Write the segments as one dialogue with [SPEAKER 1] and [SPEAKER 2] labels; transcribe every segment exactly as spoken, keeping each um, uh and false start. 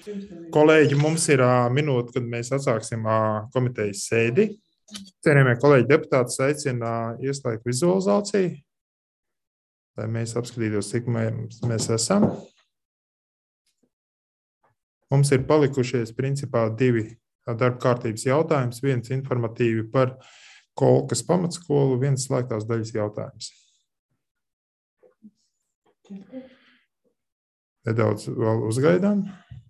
[SPEAKER 1] Kolēģi, mums ir ā, minūte, kad mēs atsāksim ā, komitejas sēdi. Cienījamie kolēģi deputāti aicina ieslēgt vizualizāciju, lai mēs apskatītos, cik mēs, mēs esam. Mums ir palikušies principā divi darba kārtības jautājums, viens informatīvi par Kolkas pamatskolu, viens slēgtās daļas jautājums. Nedaudz vēl uzgaidām.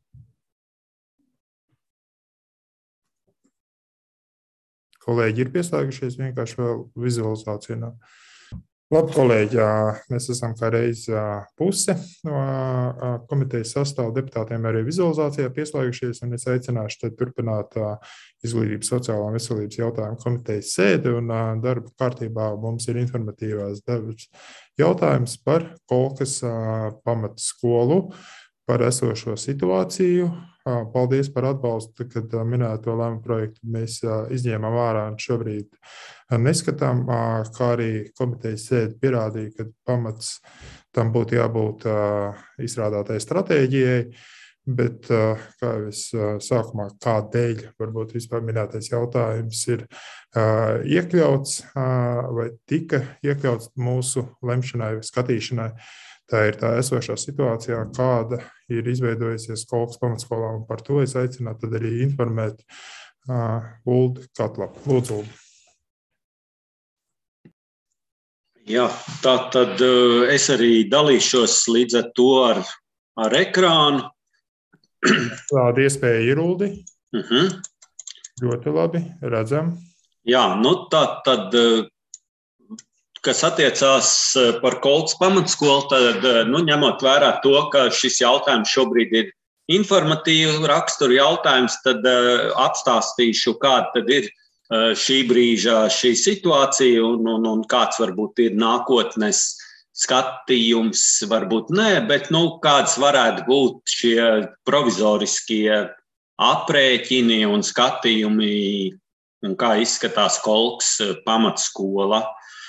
[SPEAKER 1] Kolēģi ir pieslēgušies, vienkārši vēl vizualizācija nav. Labi, kolēģi, mēs esam kā reiz puse no komitejas sastāvu deputātiem arī vizualizācijā pieslēgušies, un es aicināšu te turpināt izglītības sociālā un veselības jautājumu komitejas sēdi, un darba kārtībā mums ir informatīvās darbs jautājums par Kolkas pamatskolu, par esošo situāciju. Paldies par atbalstu, kad minēto lēmumu projektu mēs izņēmām ārā un šobrīd neskatām, kā arī komitejas sēde pierādīja, ka pamats tam būtu jābūt izstrādātai stratēģijai, bet, kā jau es sākumā, kādēļ varbūt vispār minētais jautājums ir iekļauts vai tika iekļauts mūsu lemšanai vai skatīšanai. Tā ir tā esošā situācijā, kāda ir izveidojusies Kolkas pamatskolā, un par to es aicinātu tad arī informēt uh, Uldi Katlapu. Lūdzu, Uldi.
[SPEAKER 2] Jā, tā tad uh, es arī dalīšos līdz ar to ar, ar ekrānu.
[SPEAKER 1] Tāda iespēja ir, Uldi.
[SPEAKER 2] Uh-huh.
[SPEAKER 1] Ļoti labi, redzam.
[SPEAKER 2] Jā, nu tā tad... Uh, kas attiecās par Kolkas pamatskolu, tad, nu, ņemot vērā to, ka šis jautājums šobrīd ir informatīvu raksturu jautājums, tad uh, apstāstīšu, kāda tad ir uh, šī brīža šī situācija un, un, un kāds varbūt ir nākotnes skatījums, varbūt nē, bet, nu, kāds varētu būt šie provizoriskie aprēķini un skatījumi, un kā izskatās Kolkas pamatskola.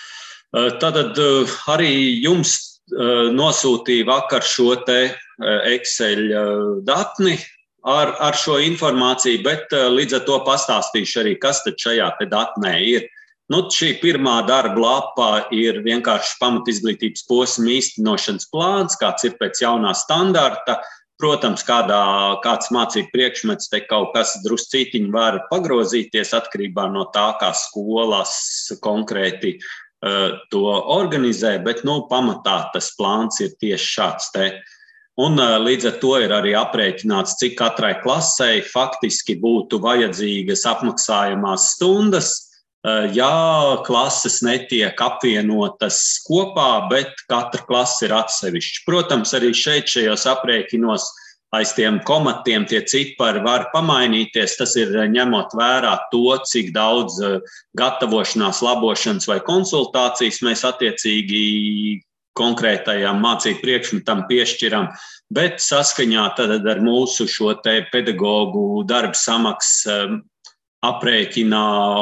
[SPEAKER 2] Tātad arī jums nosūtīja vakar šo te Excel datni ar, ar šo informāciju, bet līdz ar to pastāstīšu arī, kas tad šajā te datnē ir. Nu, šī pirmā darba lapā ir vienkārši pamatizglītības posma īstenošanas plāns, kāds ir pēc jaunā standarta. Protams, kādā, kāds mācību priekšmets te kaut kas druscītiņi var pagrozīties atkarībā no tā, kā skolas konkrēti to organizē, bet, nu, pamatā tas plāns ir tieši šāds te. Un līdz ar to ir arī aprēķināts, cik katrai klasei faktiski būtu vajadzīgas apmaksājamās stundas, ja klases netiek apvienotas kopā, bet katra klase ir atsevišķa. Protams, arī šeit šajos aprēķinos aiz tiem komatiem tie cipari var pamainīties. Tas ir ņemot vērā to, cik daudz gatavošanās, labošanas vai konsultācijas mēs attiecīgi konkrētajām mācību priekšmetam piešķiram, bet saskaņā tad ar mūsu šo te pedagogu darba samaksas aprēķinā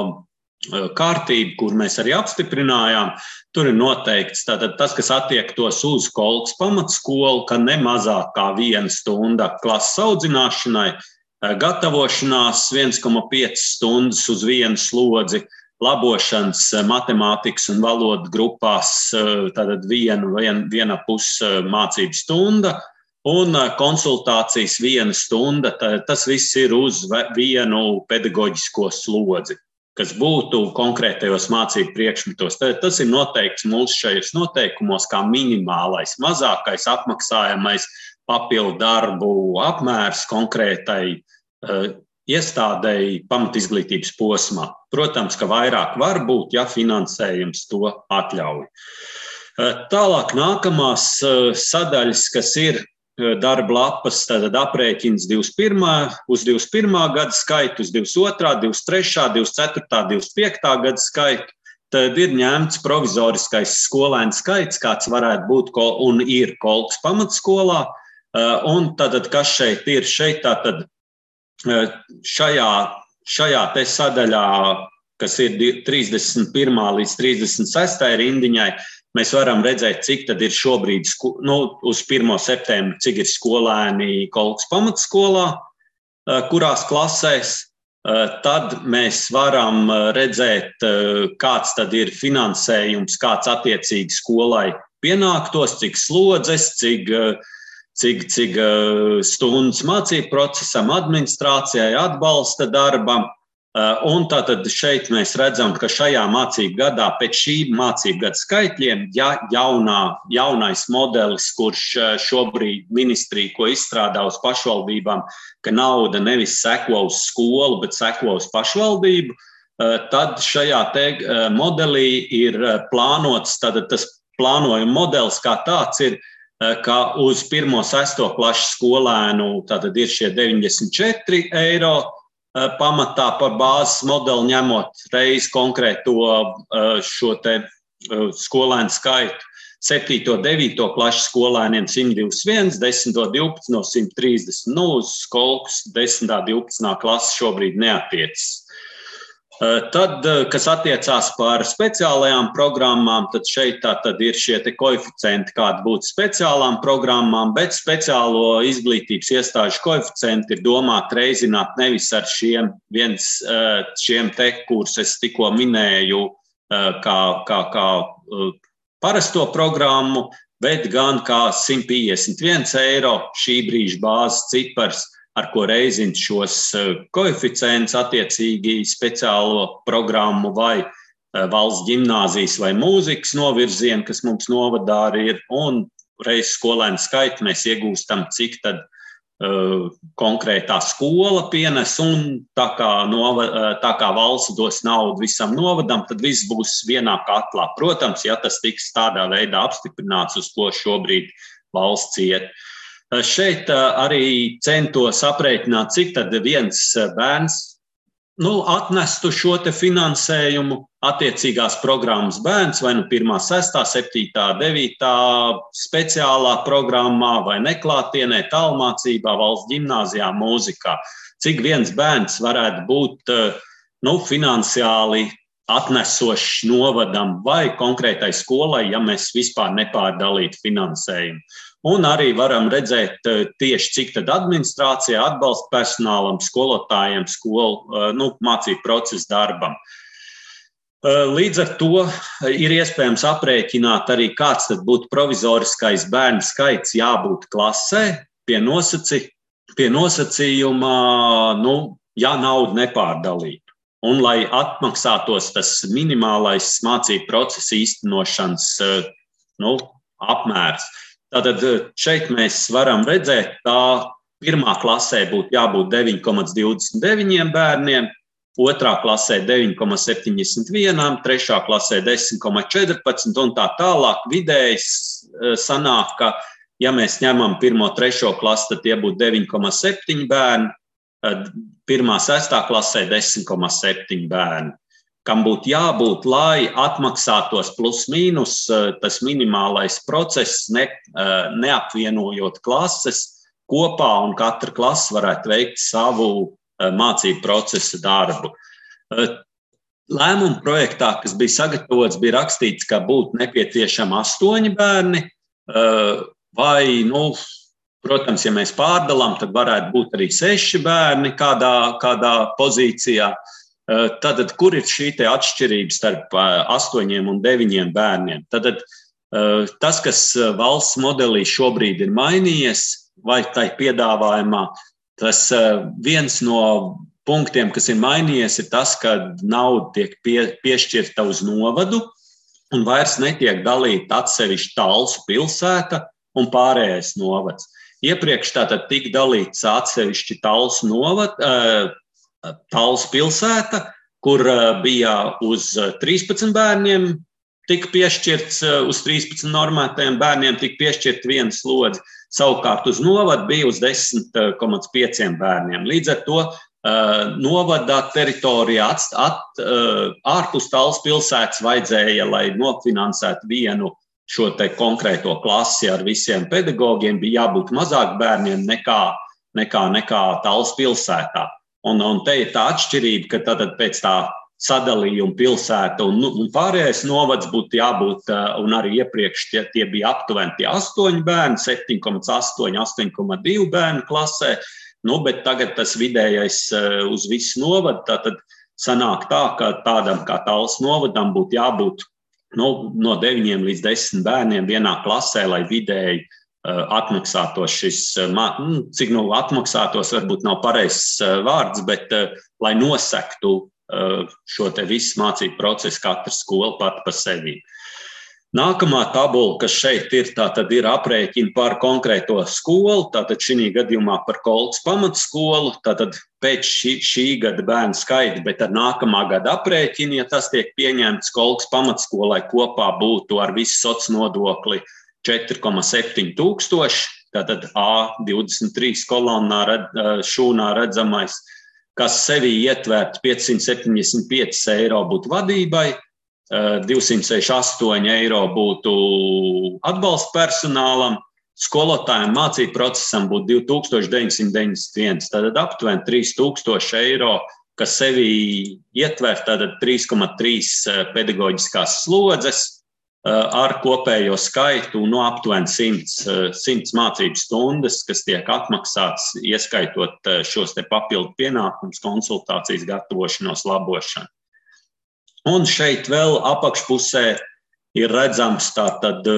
[SPEAKER 2] kārtību, kur mēs arī apstiprinājām, tur ir noteikts tātad tas, kas attiektos uz Kolkas pamatskolu, ka ne mazāk kā viena stunda klases audzināšanai, gatavošanās viens komā pieci stundas uz vienu slodzi, labošanas matemātikas un valodu grupās tātad viena, viena, viena pus mācību stunda un konsultācijas viena stunda. Tas viss ir uz vienu pedagoģisko slodzi, kas būtu konkrētajos mācību priekšmetos. Tas ir noteikts mūsu šajos noteikumos kā minimālais, mazākais apmaksājamais papildu darbu apmērs konkrētai uh, iestādēji pamatizglītības posmā. Protams, ka vairāk var būt, ja finansējums to atļauj. Uh, tālāk nākamās uh, sadaļas, kas ir darba lapas, tātad aprēķins divdesmit pirmā uz divdesmit pirmā gada skaitu, uz divdesmit otrā, divdesmit trešā, divdesmit ceturtā, divdesmit piektā gada skaitu. Tad ir ņemts provizoriskais skolēnu skaits, kāds varētu būt un ir Kolkas pamatskolā. Un tātad, kas šeit ir? Šeit tātad šajā, šajā te sadaļā, kas ir trīsdesmit pirmā līdz trīsdesmit sestajai rindiņai, mēs varam redzēt, cik tad ir šobrīd, nu, uz pirmo septembri, cik ir skolēni Kolkas pamatskolā, kurās klasēs. Tad mēs varam redzēt, kāds tad ir finansējums, kāds attiecīgi skolai pienāktos, cik slodzes, cik, cik, cik stundas mācību procesam, administrācijai, atbalsta darbam. Un tātad šeit mēs redzam, ka šajā mācību gadā, pēc šī mācību gada skaitļiem, ja jaunā, jaunais modelis, kurš šobrīd ministrija, ko izstrādā uz pašvaldībām, ka nauda nevis seko uz skolu, bet seko uz pašvaldību, tad šajā te modelī ir plānots, tad tas plānojuma modelis kā tāds ir, ka uz pirmo sesto klašu skolēnu tātad ir šie deviņdesmit četri eiro, pamatā par bāzes modeli ņemot reiz konkrēto šo te skolēnu skaitu. septīto, devīto klašu skolēniem simt divdesmit viens, desmito, divpadsmito no simt trīsdesmit. Nu, uz Kolkas desmitā, divpadsmitā klases šobrīd neatiecas. Tad, kas attiecās par speciālajām programmām, tad šeit tā tad ir šie te koeficienti, kādi būtu speciālām programmām, bet speciālo izglītības iestāžu koeficienti ir domāti reizināt nevis ar šiem, viens, šiem te, kurus es tikko minēju, kā, kā, kā parasto programmu, bet gan kā simt piecdesmit viens eiro šī brīža bāzes cipars, ar ko reizina šos koeficientus attiecīgi speciālo programmu vai valsts ģimnāzijas vai mūzikas novirzienu, kas mums novadā arī ir, un reiz skolēnu skaitu mēs iegūstam, cik tad uh, konkrētā skola pienes, un tā kā, nova, tā kā valsts dos naudu visam novadam, tad viss būs vienā katlā. Protams, ja tas tiks tādā veidā apstiprināts, uz ko šobrīd valsts iet. Šeit arī centos aprēķināt, cik tad viens bērns nu, atnestu šo te finansējumu attiecīgās programmas bērns, vai nu pirmā, sestā, septītā, devītā speciālā programmā, vai neklātienē, tālmācībā, valsts ģimnāzijā, mūzikā. Cik viens bērns varētu būt nu, finansiāli atnesošs novadam vai konkrētai skolai, ja mēs vispār nepārdalītu finansējumu. Un arī varam redzēt tieši, cik tad administrācijā, atbalsta personālam, skolotājiem, skolu nu, mācību procesu darbam. Līdz ar to ir iespējams aprēķināt arī, kāds tad būtu provizoriskais bērnu skaits jābūt klasē pie, nosaci, pie nosacījuma, nu, ja naudu nepārdalītu. Un lai atmaksātos tas minimālais mācību procesa īstenošanas nu, apmērs. Tātad šeit mēs varam redzēt, ka pirmā klasē būtu jābūt deviņi komats divdesmit deviņi bērniem, otrā klasē deviņi komats septiņdesmit viens, trešā klasē desmit komats četrpadsmit un tā tālāk. Vidējs sanāk, ka, ja mēs ņemam pirmo, trešo klasi, tad tie būtu deviņi komats septiņi bērni, pirmā, sestā klasē desmit komats septiņi bērni. Kam būtu jābūt, lai atmaksātos plus mīnus tas minimālais process, ne, neapvienojot klases kopā, un katra klase varētu veikt savu mācību procesa darbu. Lēmuma projektā, kas bija sagatavots, bija rakstīts, ka būtu nepieciešami astoņi bērni, vai, nu, protams, ja mēs pārdalām, tad varētu būt arī seši bērni kādā, kādā pozīcijā. Tad, kur ir šī te atšķirība starp astoņiem un deviņiem bērniem? Tad, tas, kas valsts modelī šobrīd ir mainījies, vai tai piedāvājumā, tas viens no punktiem, kas ir mainījies, ir tas, ka nauda tiek pie, piešķirta uz novadu un vairs netiek dalīta atsevišķi Talsu pilsēta un pārējais novads. Iepriekš tātad tika dalīts atsevišķi Talsu novad, Talsu pilsēta, kur bija uz trīspadsmit bērniem, tika piešķirts uz trīspadsmit normētajiem bērniem, tika piešķirta viena slodze. Savukārt uz novadu bija uz desmit komats pieci bērniem. Līdz ar to novada teritorijā at, at, ārpus Talsu pilsētas vajadzēja, lai nofinansētu vienu šo te konkrēto klasi ar visiem pedagogiem, bija jābūt mazāk bērniem nekā, nekā, nekā Talsu pilsētā. Un, un te ir tā atšķirība, ka tad pēc tā sadalījumu pilsēta un, un pārējais novads būtu jābūt, un arī iepriekš tie, tie bija aptuveni tie astoņi bērni, septiņi komats astoņi, astoņi komats divi bērni klasē, nu, bet tagad tas vidējais uz visu novadu, tātad sanāk tā, ka tādam kā Tallas novadam būtu jābūt nu, no deviņiem līdz desmit bērniem vienā klasē, lai vidēji uh, atmaksātos šis, uh, cik nu atmaksātos, varbūt nav pareizs uh, vārds, bet uh, lai nosektu šo te visu mācību procesu katra skola pat pa sevi. Nākamā tabula, kas šeit ir, tā tad ir aprēķini par konkrēto skolu, tātad šī gadījumā par Kolkas pamatskolu, tātad pēc šī, šī gada bērnu skaita, bet ar nākamā gada aprēķini, ja tas tiek pieņemts Kolkas pamatskolai kopā būtu ar visu sociālo nodokli četri komats septiņi tūkstoši, tātad A divdesmit trīs kolonnā šūnā redzamais, kas sevī ietvert piecsimt septiņdesmit pieci eiro būtu vadībai, divsimt sešdesmit astoņi eiro būtu atbalsta personālam, skolotājiem mācību procesam būtu divi tūkstoši deviņsimt deviņdesmit viens, tātad aptuveni trīs tūkstoši eiro, kas sevī ietvert tātad trīs komats trīs pedagoģiskās slodzes ar kopējo skaitu no aptuveni simts mācību stundas, kas tiek atmaksāts, ieskaitot šos te papildu pienākumus, konsultācijas, gatavošanos, labošanu. Un šeit vēl apakšpusē ir redzams tātad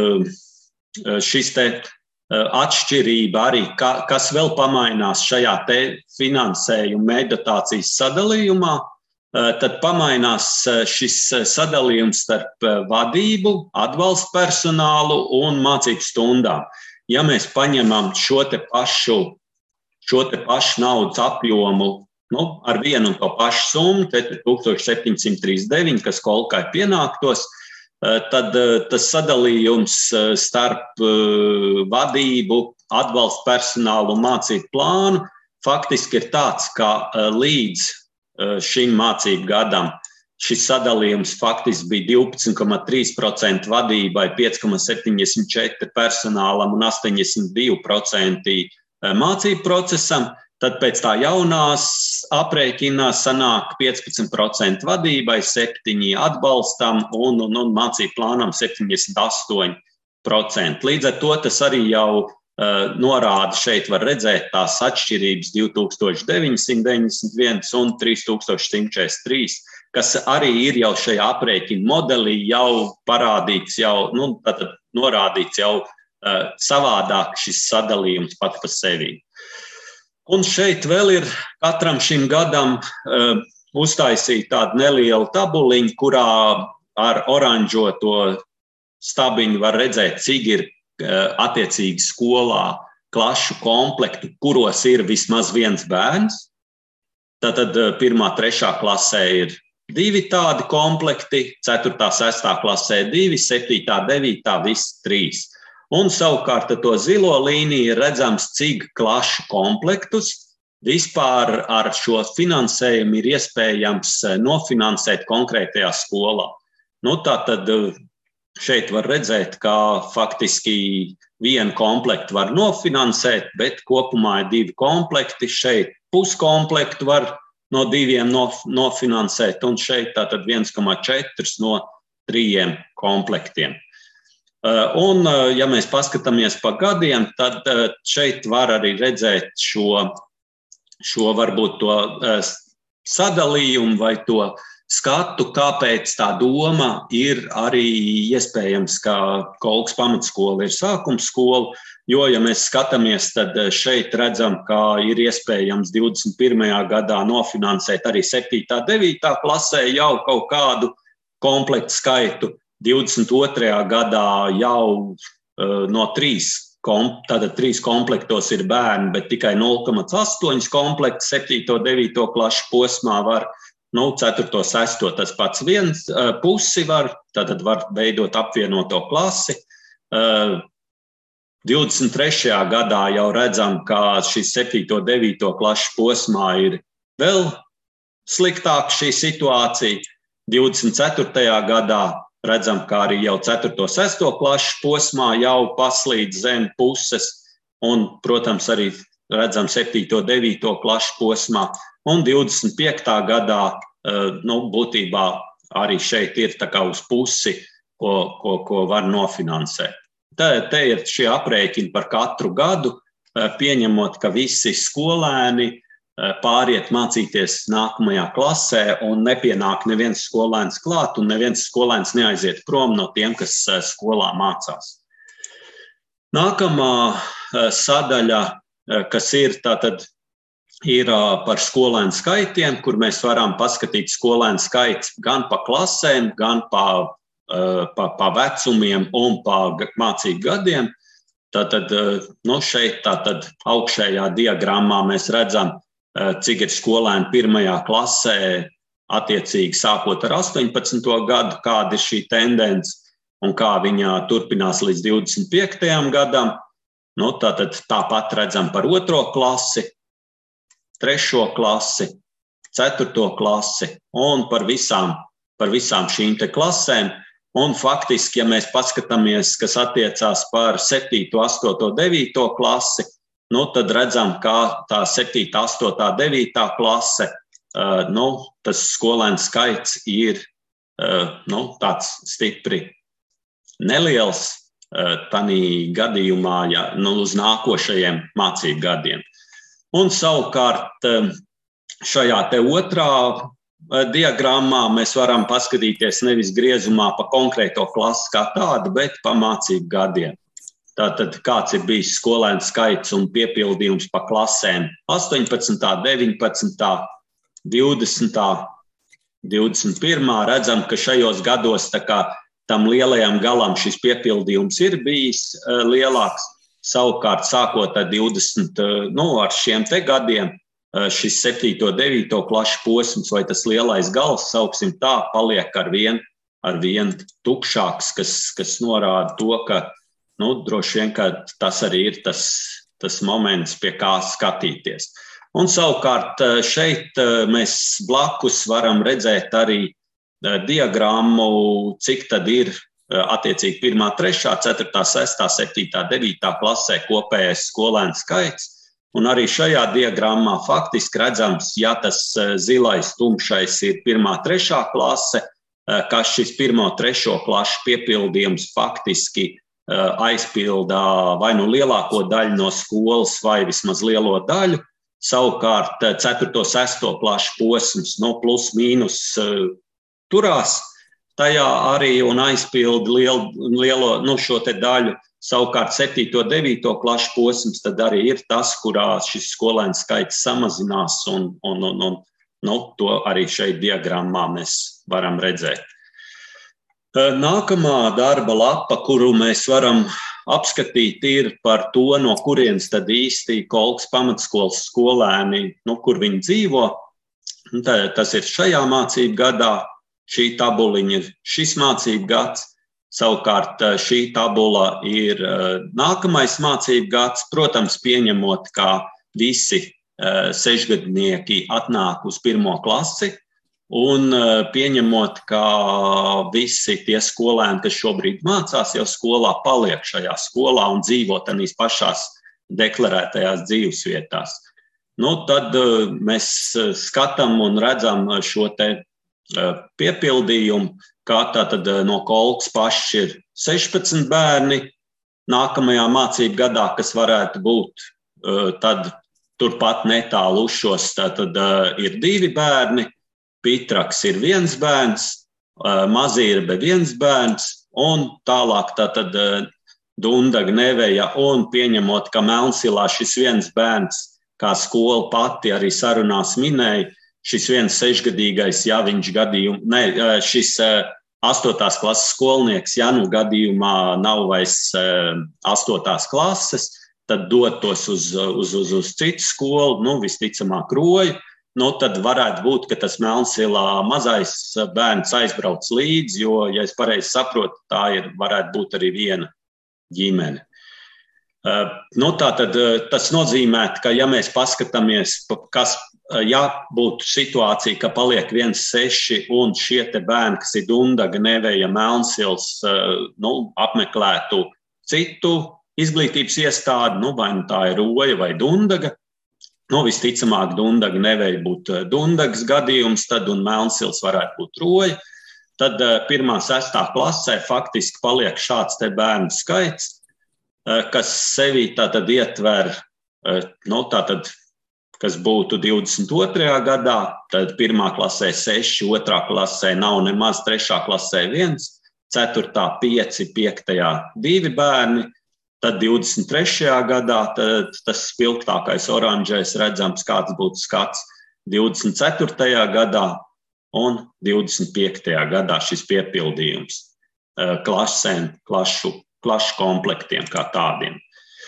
[SPEAKER 2] šis te atšķirība arī, kas vēl pamainās šajā te finansējuma meditācijas sadalījumā. Tad pamainās šis sadalījums starp vadību, atbalsta personālu un mācību stundām. Ja mēs paņemam šo te pašu, šo te pašu naudas apjomu, nu, ar vienu un to pašu summu, tūkstoš septiņi simti trīsdesmit deviņi, kas Kolkai pienāktos, tad tas sadalījums starp vadību, atbalsta personālu un mācību plānu faktiski ir tāds, ka līdz šim mācību gadam šis sadalījums faktiski bija divpadsmit komats trīs procenti vadībai, pieci komats septiņdesmit četri personālam un astoņdesmit divi procenti mācību procesam. Tad pēc tā jaunās aprēķinā sanāk piecpadsmit procenti vadībai, septiņi atbalstam un, un, un mācību plānam septiņdesmit astoņi procenti. Līdz ar to tas arī jau norāda, šeit var redzēt tās atšķirības divi tūkstoši deviņsimt deviņdesmit viens un trīs tūkstoši simt četrdesmit trīs, kas arī ir jau šajā aprēķina modelī jau parādīts, jau, nu, tātad norādīts jau uh, savādāk šis sadalījums pat pa sevi. Un šeit vēl ir katram šim gadam uh, uztaisīt tādu nelielu tabuliņu, kurā ar oranžoto stabiņu var redzēt, cik ir attiecīgi skolā klašu komplektu, kuros ir vismaz viens bērns. Tātad pirmā, trešā klasē ir divi tādi komplekti, ceturtā, sestā klasē divi, septītā, devītā, visi trīs. Un savukārt to zilo līniju ir redzams, cik klašu komplektus vispār ar šo finansējumu ir iespējams nofinansēt konkrētajā skolā. Nu, tātad šeit var redzēt, ka faktiski vienu komplektu var nofinansēt, bet kopumā ir divi komplekti. Šeit puskomplektu var no diviem nofinansēt, un šeit tātad viens komats četri no trījiem komplektiem. Un, ja mēs paskatāmies pa gadiem, tad šeit var arī redzēt šo, šo varbūt to sadalījumu vai to skatu, kāpēc tā doma ir arī iespējams, ka Kolkas pamatskola ir sākuma skola, jo, ja mēs skatāmies, tad šeit redzam, ka ir iespējams divdesmit pirmajā gadā nofinansēt arī septītā, devītā klasē jau kaut kādu komplektu skaitu, divdesmit otrajā gadā jau uh, no trīs, kom, tātad trīs komplektos ir bērni, bet tikai nulle komats astoņi komplekti septīto, devīto klašu posmā var. Nu, ceturto, sesto tas pats viens pusi var, tātad var veidot apvienoto klasi. divdesmit trešajā gadā jau redzam, ka šis septīto, devīto klašu posmā ir vēl sliktāka šī situācija. divdesmit ceturtajā gadā redzam, ka arī jau ceturto, sesto klašu posmā jau paslīd zem puses un, protams, arī redzam septīto, devīto klašu posmā. Un divdesmit piektā gadā nu, būtībā arī šeit ir tā kā uz pusi, ko, ko, ko var nofinansēt. Te, te ir šie aprēķini par katru gadu, pieņemot, ka visi skolēni pāriet mācīties nākamajā klasē un nepienāk neviens skolēns klāt un neviens skolēns neaiziet prom no tiem, kas skolā mācās. Nākamā sadaļa, kas ir, tātad ir par skolēnu skaitiem, kur mēs varam paskatīt skolēnu skaits gan pa klasēm, gan pa, pa, pa vecumiem un pa mācību gadiem. Tātad, nu, šeit tātad augšējā diagrammā mēs redzam, cik ir skolēni pirmajā klasē, attiecīgi sākot ar astoņpadsmito gadu, kāda ir šī tendence un kā viņa turpinās līdz divdesmit piektajam gadam. Nu, tātad tāpat redzam par otro klasi, trešo klasi, ceturto klasi un par visām, par visām šīm te klasēm. Un faktiski, ja mēs paskatāmies, kas attiecās par septīto, astoto, devīto klasi, nu, tad redzam, kā tā septītā, astotā, devītā klase, nu, tas skolēnu skaits ir nu, tāds stipri neliels tanī gadījumā, ja, nu, uz nākošajiem mācību gadiem. Un savukārt šajā te otrā diagrammā mēs varam paskatīties nevis griezumā pa konkrēto klasi kā tādu, bet pa mācību gadiem. Tātad kāds ir bijis skolēnu skaits un piepildījums pa klasēm astoņpadsmitā, deviņpadsmitā, divdesmitā, divdesmit pirmā Redzam, ka šajos gados tā kā tam lielajam galam šis piepildījums ir bijis lielāks. Savukārt, sākot ar divdesmit, nu, ar šiem te gadiem, šis septīto, devīto klašu posms vai tas lielais gals, sauksim tā, paliek ar vien, ar vien tukšāks, kas, kas norāda to, ka, nu, droši vien, ka tas arī ir tas, tas moments, pie kā skatīties. Un savukārt šeit mēs blakus varam redzēt arī diagrammu, cik tad ir attiecīgi pirmā, trešā, ceturtā, sestā, septītā, devītā klasē kopējais skolēnu skaits. Un arī šajā diagrammā faktiski redzams, ja tas zilais tumšais ir pirmā, trešā klase, ka šis pirmo, trešo klašu piepildījums faktiski aizpildā vai nu lielāko daļu no skolas vai vismaz lielo daļu. Savukārt ceturto, sesto klašu posms, no plus mīnus turās tajā arī un aizpildi lielu, lielo, nu, šo te daļu. Savukārt septīto, devīto klašu posms tad arī ir tas, kurā šis skolēnu skaits samazinās un, un, un, un nu, to arī šeit diagrammā mēs varam redzēt. Nākamā darba lapa, kuru mēs varam apskatīt, ir par to, no kurienes tad īsti Kolkas pamatskolas skolēni, nu, kur viņi dzīvo. Tas ir šajā mācību gadā. Šī tabuliņa ir šis mācību gads, savukārt šī tabula ir nākamais mācību gads, protams, pieņemot, ka visi sešgadnieki atnāk uz pirmo klasi un pieņemot, ka visi tie skolēni, kas šobrīd mācās jau skolā, paliek šajā skolā un dzīvo tādās pašās deklarētajās dzīvesvietās. Nu, tad mēs skatām un redzam šo te piepildījumu, kā tātad no Kolkas pašas ir sešpadsmit bērni nākamajā mācību gadā, kas varētu būt, tad turpat netālu uz šos, tātad ir divi bērni, Pitraks ir viens bērns, Mazīrbe viens bērns un tālāk tātad Dundaga, Neveja un pieņemot, ka Melnsilā šis viens bērns, kā skola pati arī sarunās minēja, šis viens sešgadīgais, ja viņš gadījumā, ne, šis astotās klases skolnieks, ja nu gadījumā nav vairs astotās klases, tad dotos uz, uz, uz, uz citu skolu, nu, visticamāk Roju, nu, tad varētu būt, ka tas Melnsilā mazais bērns aizbrauc līdzi, jo, ja es pareizi saprotu, tā ir, varētu būt arī viena ģimene. Nu, tātad tas nozīmē, ka ja mēs paskatāmies, kas, ja būtu situācija, ka paliek viens seši un šie te bērni, kas ir Dundaga, Neveja, Melnsils, nu, apmeklētu citu izglītības iestādi, nu, vai nu tā ir Roja vai Dundaga, Nu, visticamāk, Dundaga nevēja būt Dundagas gadījums, tad un Melnsils varētu būt Roja. Tad pirmā sestā klasē faktiski paliek šāds te bērnu skaits, kas sevī tātad ietver, nu, tātad, kas būtu divdesmit otrajā gadā, tad pirmā klasē seši, otrā klasē nav nemaz, trešā klasē viens, ceturtā pieci, piektajā divi bērni, tad divdesmit trešajā gadā tad tas spilgtākais oranžais redzams, kāds būtu skats divdesmit ceturtajā gadā un divdesmit piektajā gadā šis piepildījums klasēm, klašu, klašu komplektiem kā tādiem.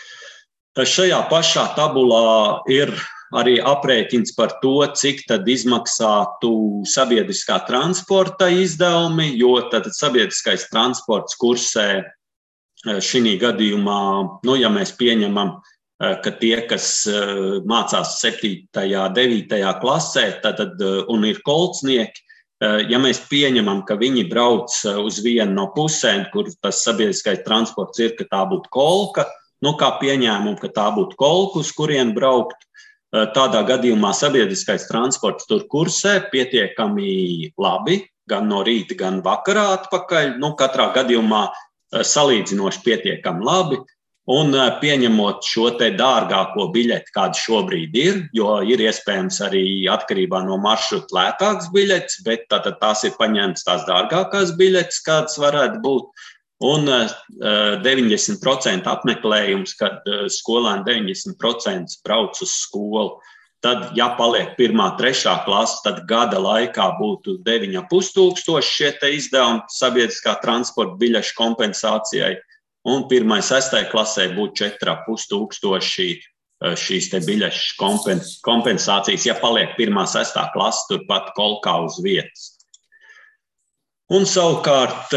[SPEAKER 2] Šajā pašā tabulā ir arī aprēķins par to, cik tad izmaksātu sabiedriskā transporta izdevumi, jo tad sabiedriskais transports kursē šī gadījumā, nu, ja mēs pieņemam, ka tie, kas mācās septītajā, devītajā klasē, tad, un ir kolcnieki, ja mēs pieņemam, ka viņi brauc uz vienu no pusēm, kur tas sabiedriskais transports ir, ka tā būtu kolka, nu, kā pieņēmumu, ka tā būtu kolka, uz kurien braukt, tādā gadījumā sabiedriskais transports tur kursē pietiekami labi, gan no rīta, gan vakarā atpakaļ. Nu, katrā gadījumā salīdzinoši pietiekami labi. Un pieņemot šo te dārgāko biļeti, kāda šobrīd ir, jo ir iespējams arī atkarībā no maršruta lētāks biļets, bet tātad tās ir paņemtas tās dārgākās biļetes, kādas varētu būt. Un deviņdesmit procenti apmeklējums, kad skolēni deviņdesmit procenti brauc uz skolu. Tad, ja paliek pirmā, trešā klase, tad gada laikā būtu deviņi ar pus tūkstoši šie te izdevumi sabiedriskā transporta biļešu kompensācijai. Un pirmai, sestai klasē būtu četri ar pus tūkstoši šīs te biļešu kompensācijas, ja paliek pirmā, sestā klase, turpat kolkā uz vietas. Un savukārt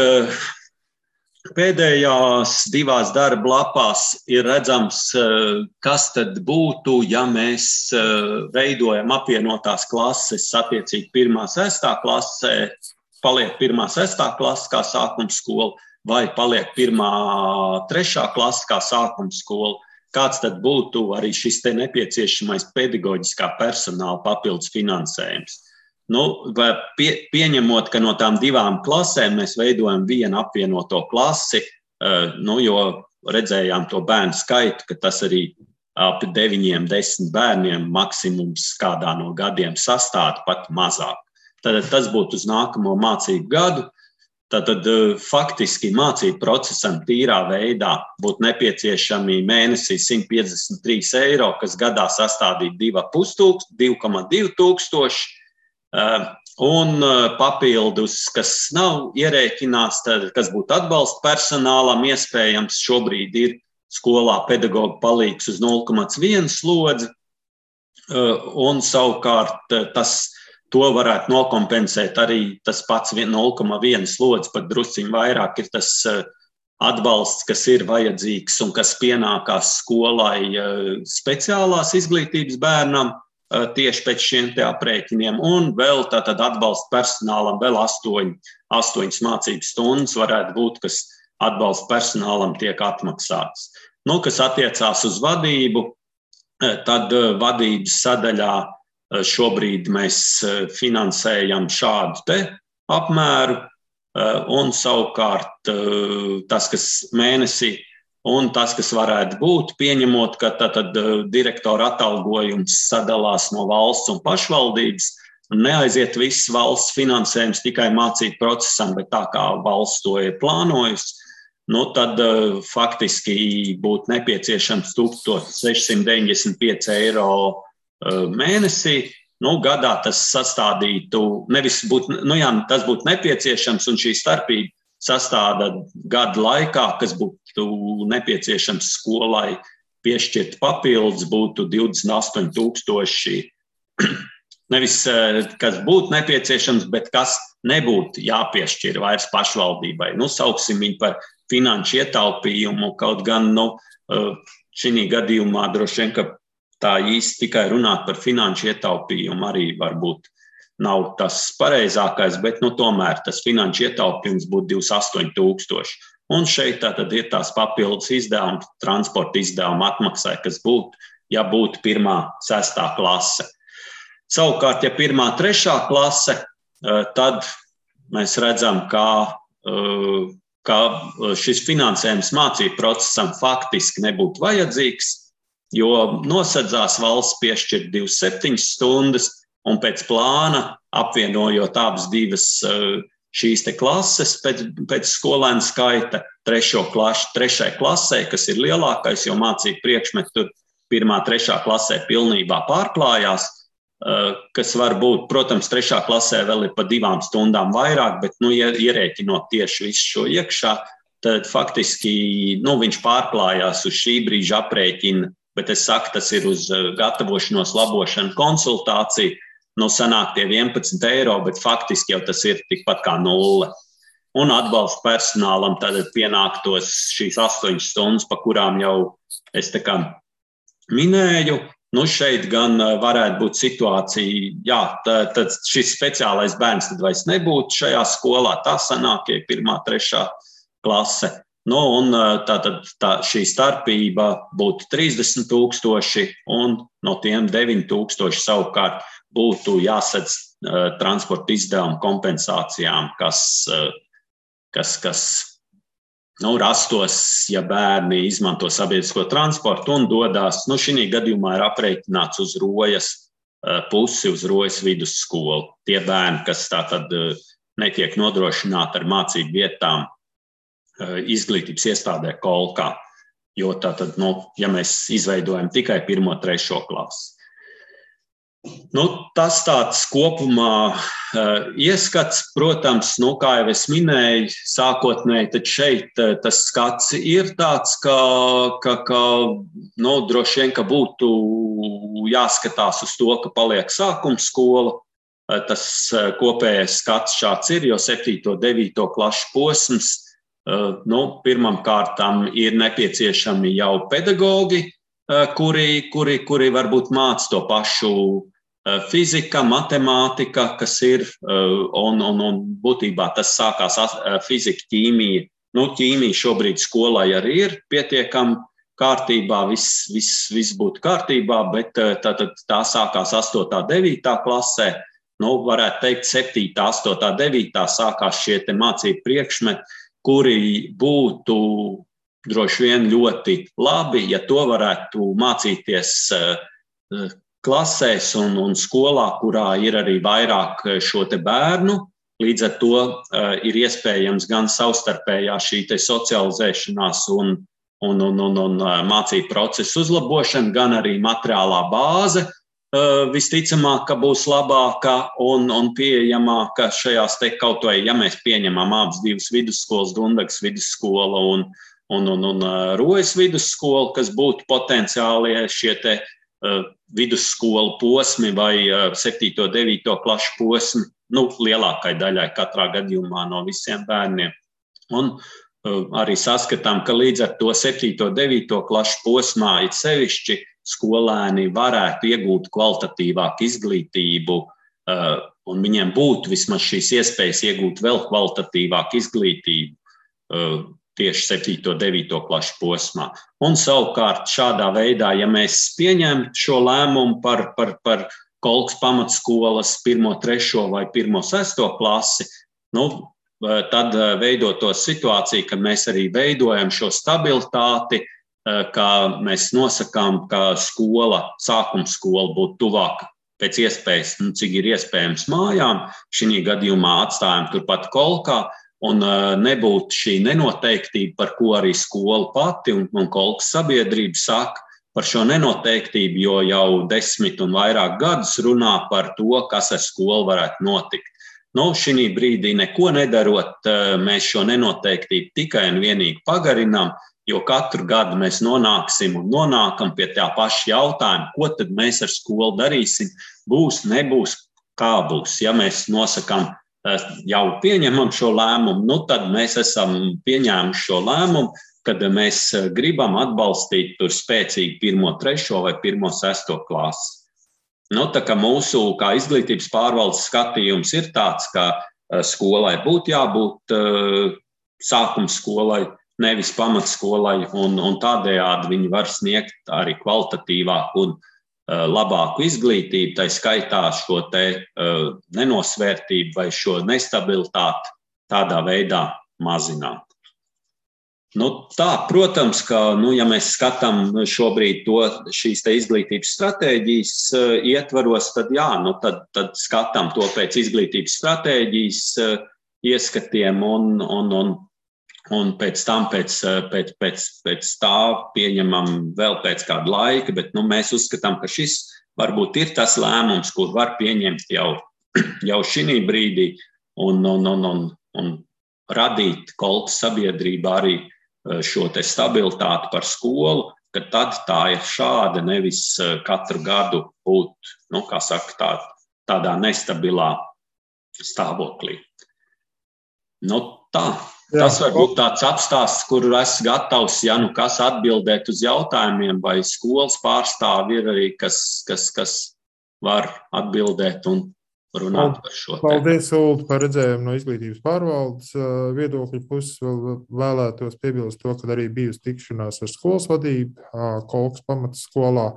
[SPEAKER 2] pēdējās divās darba lapās ir redzams, kas tad būtu, ja mēs veidojam apvienotās klases, attiecīgi pirmā, sestā klasē, paliek pirmā, sestā klase kā sākuma skola, vai paliek pirmā, trešā klase kā sākuma skola. Kāds tad būtu arī šis te nepieciešamais pedagoģiskā personāla papildus finansējums? Nu, pie, pieņemot, ka no tām divām klasēm mēs veidojam vienu apvienoto klasi, nu, jo redzējām to bērnu skaitu, ka tas arī ap deviņiem, desmit bērniem maksimums kādā no gadiem sastāda pat mazāk. Tad tas būtu uz nākamo mācību gadu. Tātad faktiski mācību procesam tīrā veidā būtu nepieciešami mēnesī simt piecdesmit trīs eiro, kas gadā sastādītu divi ar pus tūkstoši, divi komats divi tūkstoši. Un papildus, kas nav ierēķināts, tad, kas būtu atbalsta personālam, iespējams šobrīd ir skolā pedagoga palīgs uz nulle komats viena slodzi, un savukārt tas, to varētu nokompensēt arī tas pats nulle komats viena slodzi, pat drusciņ vairāk ir tas atbalsts, kas ir vajadzīgs un kas pienākās skolai speciālās izglītības bērnam, tieši pēc šiem te aprēķiniem, un vēl tātad atbalsta personālam vēl astoņi, astoņas mācības stundas varētu būt, kas atbalsta personālam tiek atmaksātas. Nu, kas attiecās uz vadību, tad vadības sadaļā šobrīd mēs finansējam šādu te apmēru, un savukārt tas, kas mēnesī, un tas, kas varētu būt, pieņemot, ka tad direktora atalgojums sadalās no valsts un pašvaldības, neaiziet viss valsts finansējums tikai mācību procesam, bet tā kā valsts to ir plānojusi, nu tad faktiski būtu nepieciešams tūkstoš sešsimt deviņdesmit pieci eiro mēnesī. Nu, gadā tas sastādītu, nevis būtu, nu jā, tas būtu nepieciešams, un šī starpība sastāda gada laikā, kas būtu nepieciešams skolai piešķirt papildus, būtu divdesmit astoņi tūkstoši, nevis kas būtu nepieciešams, bet kas nebūtu jāpiešķir vairs pašvaldībai. Nu, sauksim viņu par finanšu ietaupījumu, kaut gan, nu, šī gadījumā droši vien, ka tā īsti tikai runāt par finanšu ietaupījumu arī varbūt nav tas pareizākais, bet nu, tomēr tas finanšu ietaupījums būtu divdesmit astoņi tūkstoši. Un šeit tātad ir tās papildus izdevumi, transporta izdevumi atmaksai, kas būtu ja būtu pirmā, sestā klase. Savukārt, ja pirmā, trešā klase, tad mēs redzam, kā, kā šis finansējums mācību procesam faktiski nebūtu vajadzīgs, jo nosedzās valsts piešķirt divas septiņas stundas, un pēc plāna, apvienojot abas divas šīs te klases, pēc, pēc skolēnu skaita, trešo klašu, trešai klasē, kas ir lielākais, jo mācību priekšmeti tur pirmā, trešā klasē pilnībā pārklājās, kas var būt, protams, trešā klasē vēl ir pa divām stundām vairāk, bet, nu, ierēķinot tieši visu šo iekšā, tad faktiski, nu, viņš pārklājās uz šī brīža aprēķina, bet es saku, tas ir uz gatavošanos, labošanu, konsultāciju, nu, sanāk tie vienpadsmit eiro, bet faktiski jau tas ir tikpat kā nulle. Un atbalsta personālam tad pienāktos šīs astoņas stundas, pa kurām jau es tā kā minēju. Nu, šeit gan varētu būt situācija, jā, tad, tad šis speciālais bērns tad vairs nebūtu šajā skolā, tā sanāk, ja pirmā, trešā klase. Nu, un tā, tad, tā, šī starpība būtu trīsdesmit tūkstoši, un no tiem deviņi tūkstoši savukārt būtu jāsadz uh, transporta izdevumu kompensācijām, kas, uh, kas, kas nu, rastos, ja bērni izmanto sabiedrisko transportu un dodās. Nu, šī gadījumā ir aprēķināts uz Rojas uh, pusi, uz Rojas vidusskolu. Tie bērni, kas tātad uh, netiek nodrošināti ar mācību vietām uh, izglītības iestādē Kolkā, jo tātad, nu, ja mēs izveidojam tikai pirmo, trešo klasi. Nu, tas tāds kopumā uh, ieskats, protams, nu, kā jau es minēju, sākotnēji, tad šeit uh, tas skats ir tāds, ka, ka, ka nu, droši vien, ka būtu jāskatās uz to, ka paliek sākums skola. Uh, tas uh, kopējais skats šāds ir, jo septīto, devīto klašu posms, uh, nu, pirmam kārtām ir nepieciešami jau pedagogi, uh, kuri, kuri, kuri varbūt māc to pašu fizika, matemātika, kas ir, un, un, un būtībā tas sākās fizika, ķīmija. Nu, ķīmija šobrīd skolai arī ir pietiekami kārtībā, viss, viss, viss būtu kārtībā, bet tā, tā, tā sākās astotā, devītā klasē. Nu, varētu teikt, septītā, astotā, devītā sākās šie te mācību priekšmeti, kuri būtu droši vien ļoti labi, ja to varētu mācīties klasēs un, un skolā, kurā ir arī vairāk šo te bērnu. Līdz ar to uh, ir iespējams gan savstarpējā šī te socializēšanās un, un, un, un, un mācību procesu uzlabošana, gan arī materiālā bāze uh, visticamāk, ka būs labāka un, un pieejamāka šajās te kaut vai, ja mēs pieņemam abas divas vidusskolas, Dundagas vidusskola un, un, un, un Rojas vidusskola, kas būtu potenciāli šie te vidusskolu posmi vai septīto, devīto klašu posmi, nu, lielākai daļai katrā gadījumā no visiem bērniem. Un uh, arī saskatām, ka līdz ar to septīto, devīto klašu posmā it sevišķi skolēni varētu iegūt kvalitatīvāku izglītību, uh, un viņiem būtu vismaz šīs iespējas iegūt vēl kvalitatīvāku izglītību uh, tieši septīto, devīto klašu posmā. Un savukārt šādā veidā, ja mēs pieņemtu šo lēmumu par, par, par Kolkas pamatskolas pirmo, trešo vai pirmo, sesto klasi, nu, tad veidotos situācija, kad mēs arī veidojam šo stabilitāti, kā mēs nosakām, ka skola, sākums skola būtu tuvāka pēc iespējas, nu, cik ir iespējams mājām. Šī gadījumā atstājam turpat Kolkā. Un nebūtu šī nenoteiktība, par ko arī skola pati un, un Kolkas sabiedrība saka par šo nenoteiktību, jo jau desmit un vairāk gadus runā par to, kas ar skolu varētu notikt. Nu, šī brīdī neko nedarot, mēs šo nenoteiktību tikai un vienīgi pagarinām, jo katru gadu mēs nonāksim un nonākam pie tā paša jautājuma, ko tad mēs ar skolu darīsim, būs, nebūs, kā būs, ja mēs nosakām, jau pieņemam šo lēmumu, nu tad mēs esam pieņēmuši šo lēmumu, kad mēs gribam atbalstīt tur spēcīgi pirmo, trešo vai pirmo, sesto klasi. Nu, tā kā mūsu kā izglītības pārvaldes skatījums ir tāds, ka skolai būtu jābūt sākuma skolai, nevis pamatskolai, un, un tādējādi viņi var sniegt arī kvalitatīvāku un uh, labāku izglītību, tai skaitā šo te uh, nenosvērtību vai šo nestabilitāti tādā veidā mazināt. Nu, tā, protams, ka, nu, ja mēs skatām šobrīd to šīs te izglītības stratēģijas uh, ietvaros, tad jā, nu, tad, tad skatām to pēc izglītības stratēģijas uh, ieskatiem un, un, un, un pēc tam pēc, pēc, pēc, pēc tā pieņemam vēl pēc kāda laika, bet nu, mēs uzskatām, ka šis varbūt ir tas lēmums, kur var pieņemt jau, jau šī brīdī un, un, un, un, un radīt kolpas sabiedrībā arī šo te stabilitāti par skolu, ka tad tā ir šāda, nevis katru gadu būt, nu, kā saka, tā, tādā nestabilā stāvoklī. Nu, tā. Jā. Tas var būt tāds apstāsts, kur esmu gatavs, ja nu kas atbildēt uz jautājumiem, vai skolas pārstāvi ir arī, kas, kas, kas var atbildēt un runāt par šo tēmu.
[SPEAKER 1] Paldies, Ulu, par redzējumu no izglītības pārvaldes viedokļa puses. Vēl vēlētos piebilst to, ka arī bijusi tikšanās ar skolas vadību Kolkas pamatskolā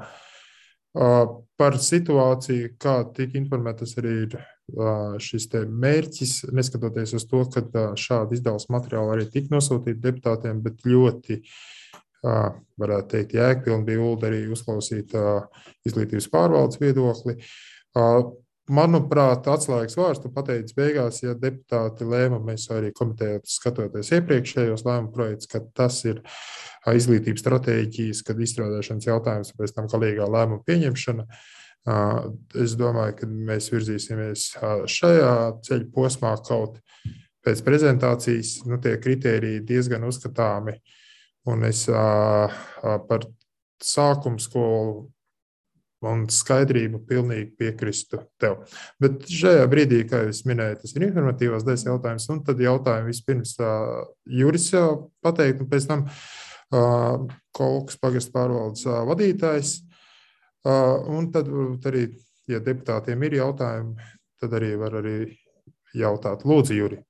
[SPEAKER 1] par situāciju, kā tika informētas arī ir šis te mērķis, neskatoties uz to, ka šādi izdevums materiāli arī tika nosūtīti deputātiem, bet ļoti, varētu teikt, jēgpilni bija Ulda arī uzklausīt izglītības pārvaldes viedokli. Manuprāt, atslēgas vārds, tu pateici beigās, ja deputāti lēma, mēs arī komitējot skatoties iepriekšējos lēmumu projekts, ka tas ir izglītības stratēģijas, kad izstrādāšanas jautājums, pēc tam galīgā lēmuma pieņemšana. Es domāju, ka mēs virzīsimies šajā ceļa posmā kaut pēc prezentācijas, nu, tie kritēriji diezgan uzskatāmi, un es par sākumu skolu un skaidrību pilnīgi piekristu tev. Bet šajā brīdī, kā jūs minējat, tas ir informatīvās daļas jautājums, un tad jautājumu vispirms Juris jau pateikt, un pēc tam Kolkas pagasta pārvaldes vadītājs. Un tad arī, ja deputātiem ir jautājumi, tad arī var arī jautāt. Lūdzu, Juri.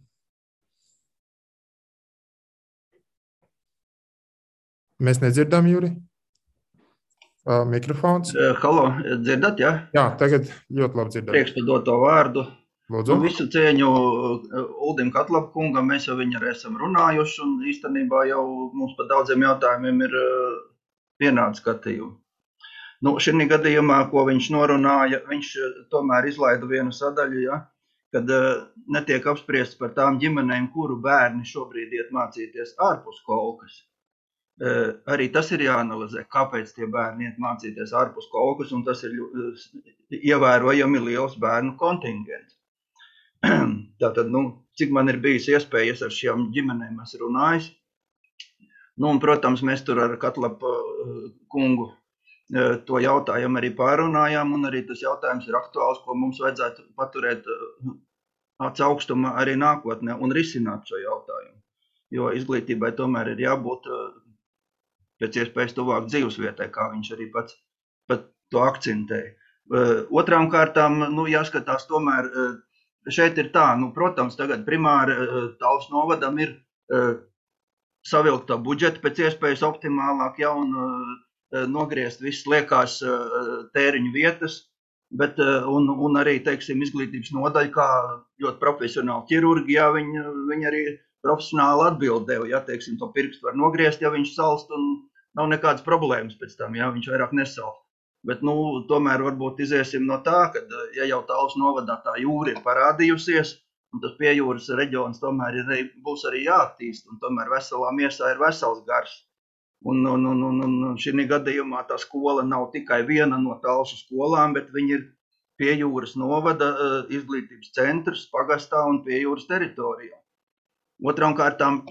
[SPEAKER 1] Mēs nedzirdam, Juri? Mikrofons.
[SPEAKER 3] Halo, dzirdat, jā?
[SPEAKER 1] Jā, tagad ļoti labi dzirdam.
[SPEAKER 3] Priekš par doto vārdu.
[SPEAKER 1] Lūdzu.
[SPEAKER 3] Un visu cieņu Uldim Katlapa kungam, mēs jau viņu arī esam runājuši, un īstenībā jau mums par daudziem jautājumiem ir vienādi skatījumi. Nu, šī gadījumā, ko viņš norunāja, viņš tomēr izlaida vienu sadaļu, ja, kad netiek apspriests par tām ģimenēm, kuru bērni šobrīd iet mācīties ārpus Kolkas. Arī tas ir jāanalizē, kāpēc tie bērni iet mācīties ārpus Kolkas, un tas ir ievērojami liels bērnu kontingents. Tātad, nu, cik man ir bijis iespējas ar šiem ģimenēm es runājis. Nu, un, protams, mēs tur ar Katlapa kungu to jautājumu arī pārunājām, un arī tas jautājums ir aktuāls, ko mums vajadzētu paturēt acu augstumā arī nākotnē un risināt šo jautājumu. Jo izglītībai tomēr ir jābūt pēc iespējas tuvāk dzīvesvietai, kā viņš arī pats pat to akcentēja. Otrām kārtām, nu, jāskatās tomēr, šeit ir tā, nu, protams, tagad primāri Talvas novadam ir savilkt to budžetu pēc iespējas optimālāk, ja, un nogriezt visas liekās tēriņu vietas, bet, un, un arī, teiksim, izglītības nodaļa, kā ļoti profesionāli ķirurgi, ja, viņi, viņi arī profesionāli atbildēja, ja, teiksim, to pirkstu var nogriezt, ja viņš salst, un nav nekādas problēmas pēc tam, ja, viņš vairāk nesalst. Bet, nu, tomēr varbūt iziesim no tā, ka, ja jau Talvas novadā tā jūra ir parādījusies, un tas piejūras reģions tomēr ir, būs arī jāattīst, un tomēr veselā miesā ir vesels gars. Un, un, un, un, un šī gadījumā tā skola nav tikai viena no Talvas skolām, bet viņi ir piejūras novada izglītības centrs pagastā un piejūras teritorijā. Otrām kārtām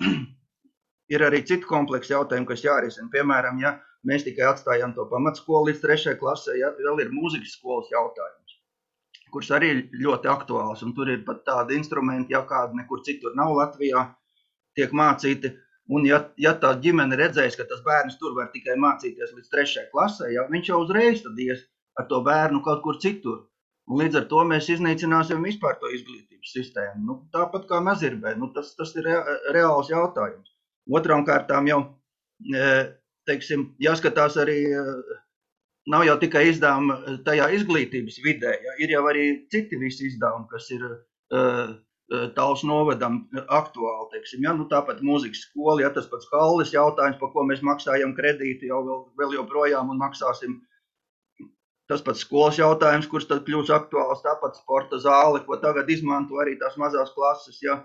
[SPEAKER 3] ir arī citi kompleksi jautājumi, kas jārisina. Piemēram, ja mēs tikai atstājam to pamatskolu līdz trešajai klasē, ja vēl ir mūzikas skolas jautājums, kurš arī ļoti aktuāls, un tur ir pat tādi instrumenti, ja kādi nekur citur nav Latvijā, tiek mācīti. Un ja, ja tā ģimene redzēs, ka tas bērns tur var tikai mācīties līdz trešajai klasē, ja, viņš jau uzreiz tad ies ar to bērnu kaut kur citur. Un līdz ar to mēs iznīcināsim vispār to izglītības sistēmu. Nu, tāpat kā Mezirbē, nu, tas, tas ir re, reāls jautājums. Otrām kārtām jau, teiksim, jāskatās arī, nav jau tikai izdevumi tajā izglītības vidē, ja, ir jau arī citi visi izdevumi, kas ir Talsu novadam aktuāli, teiksim, ja, nu tāpat mūzikas skola, ja tas pats Halles jautājums, par ko mēs maksājam kredīti jau vēl, vēl joprojām un maksāsim. Tas pats skolas jautājums, kurš tad kļūs aktuāls, tāpat sporta zāle, ko tagad izmanto arī tās mazās klases, ja.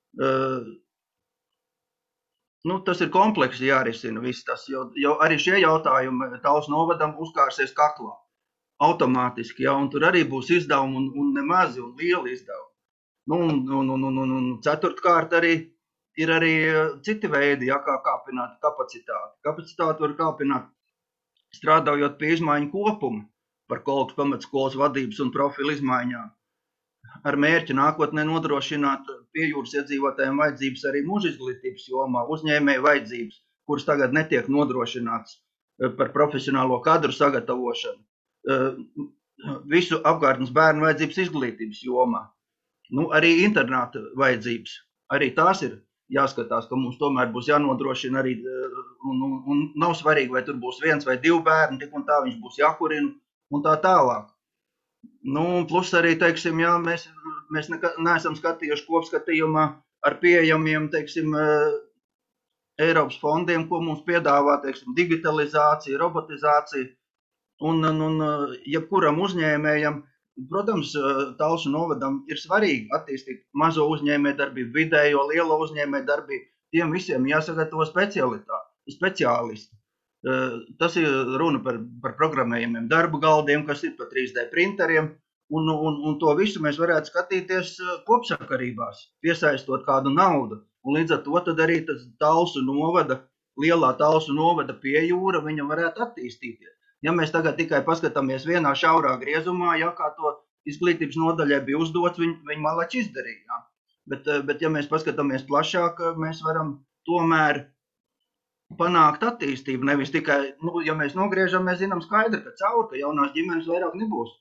[SPEAKER 3] Nu, tas ir kompleksi jārisina viss tas, jo, jo arī šie jautājumi Talsu novadam uzkārsies kaklā automātiski, ja, un tur arī būs izdevumi un, un nemazi un lieli izdevumi. Nu, un, un, un, un, un ceturtkārt arī ir arī citi veidi, ja, kā kāpināt kapacitāti. Kapacitāti var kāpināt strādājot pie izmaiņu kopuma par Kolkas pamatskolas vadības un profilu izmaiņām. Ar mērķi nākotnē nodrošināt pie jūras iedzīvotājiem vajadzības arī mūža izglītības jomā, uzņēmēju vajadzības, kuras tagad netiek nodrošināts par profesionālo kadru sagatavošanu, visu apkārtnes bērnu vajadzības izglītības jomā. Nu, arī internāta vajadzības, arī tās ir jāskatās, ka mums tomēr būs jānodrošina arī, un, un, un nav svarīgi, vai tur būs viens vai divi bērni, tik un tā viņš būs jākurina un tā tālāk. Nu, plus arī, teiksim, jā, mēs, mēs nekad neesam skatījuši kopskatījumā ar pieejamiem, teiksim, Eiropas fondiem, ko mums piedāvā, teiksim, digitalizācija, robotizācija, un, un, un jebkuram uzņēmējam, protams, Talsu novadam ir svarīgi attīstīt mazo uzņēmēju darbību, vidējo, lielo uzņēmēju darbību, tiem visiem jāsagatavo speciālisti. Tas ir runa par, par programmējumiem darba galdiem, kas ir par trīs D printeriem, un, un, un to visu mēs varētu skatīties kopsakarībās, piesaistot kādu naudu. Un līdz ar to tad arī tas Talsu novada, lielā Talsu novada pie jūra, viņa varētu attīstīties. Ja mēs tagad tikai paskatāmies vienā šaurā griezumā, ja kā to izglītības nodaļai bija uzdots, viņi, viņi malači izdarīja. Bet, bet ja mēs paskatāmies plašāk, mēs varam tomēr panākt attīstību, nevis tikai, nu, ja mēs nogriežam, mēs zinām skaidri, ka caur, ka jaunās ģimenes vairāk nebūs.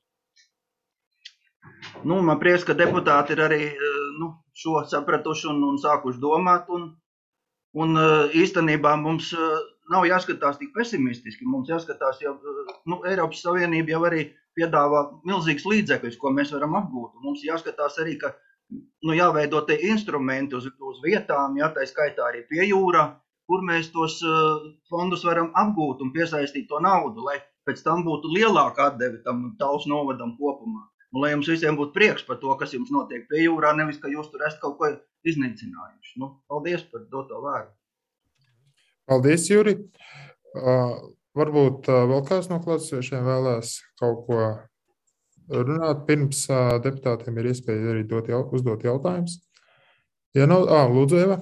[SPEAKER 3] Nu, man prieks, ka deputāti ir arī nu, šo sapratuši un, un sākuši domāt, un, un īstenībā mums nav jāskatās tik pesimistiski, mums jāskatās jau, nu, Eiropas Savienība jau arī piedāvā milzīgs līdzekļus, ko mēs varam apgūt, un mums jāskatās arī, ka, nu, jāveido tie instrumenti uz, uz vietām, jā, tā skaitā arī pie jūrā, kur mēs tos fondus varam apgūt un piesaistīt to naudu, lai pēc tam būtu lielāka atdeve tam Talsu novadam kopumā. Un lai jums visiem būtu prieks par to, kas jums notiek pie jūrā, nevis, ka jūs tur esat kaut ko iznīcinājuši. Nu, paldies par doto vārdu.
[SPEAKER 1] Paldies, Juri. Uh, varbūt uh, vēl kāds no klātsošiem vēlēs kaut ko runāt, pirms uh, deputātiem ir iespēja arī dot jau, uzdot jautājumus. Ja nav, ā, lūdzu, Eva.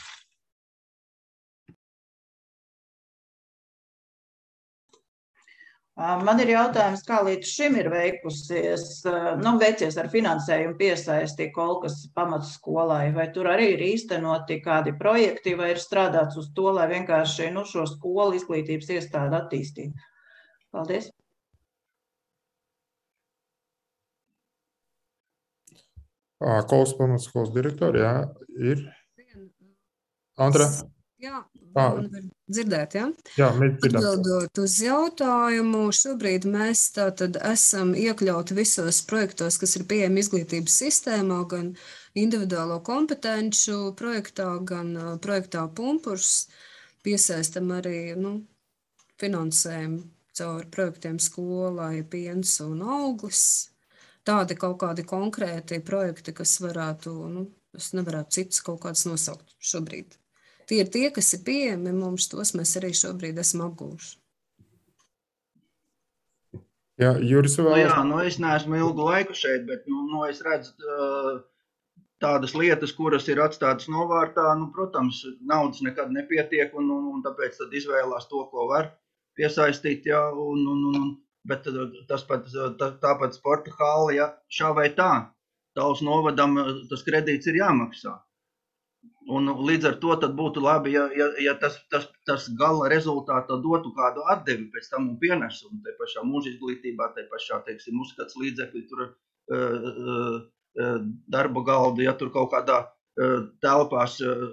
[SPEAKER 4] Man ir jautājums, kā līdz šim ir veikusies, nu, veicies ar finansējumu piesaisti Kolkas pamatskolai, vai tur arī ir īstenoti kādi projekti, vai ir strādāts uz to, lai vienkārši nu, šo skolu izglītības iestādi attīstītu? Paldies.
[SPEAKER 1] Kolkas pamatskolas direktori, jā, ir. Andra?
[SPEAKER 5] Jā, man var dzirdēt, ja?
[SPEAKER 1] Jā, mēs dzirdam.
[SPEAKER 5] Atbildot uz jautājumu, šobrīd mēs tātad esam iekļauti visos projektos, kas ir pieejami izglītības sistēmā, gan individuālo kompetenču projektā, gan projektā Pumpurs. Piesaistam arī, nu, finansējumu caur projektiem skolai, piens un auglis. Tādi kaut kādi konkrēti projekti, kas varētu, nu, es nevarētu citus kaut kādus nosaukt šobrīd. Tie ir tie, kas ir pieejami mums, tos mēs arī šobrīd esam apgūši.
[SPEAKER 1] Jā, Juris vēl...
[SPEAKER 3] Nu, jā, nu es neesmu ilgu laiku šeit, bet nu, nu, es redzu uh, tādas lietas, kuras ir atstātas novārtā. Nu, protams, naudas nekad nepietiek, un, un, un tāpēc tad izvēlās to, ko var piesaistīt. Jā, un, un, un, bet tas pat, tā, tāpat sporta hāli, ja, šā vai tā, Talsu novadam tas kredīts ir jāmaksā. Un līdz ar to tad būtu labi, ja, ja, ja tas, tas, tas gala rezultātā dotu kādu atdevi pēc tam un pienesumu te pašā mūža izglītībā, te pašā, teiksim, uzskats līdzekļi, tur uh, uh, darba galdu, ja tur kaut kādā uh, telpās uh,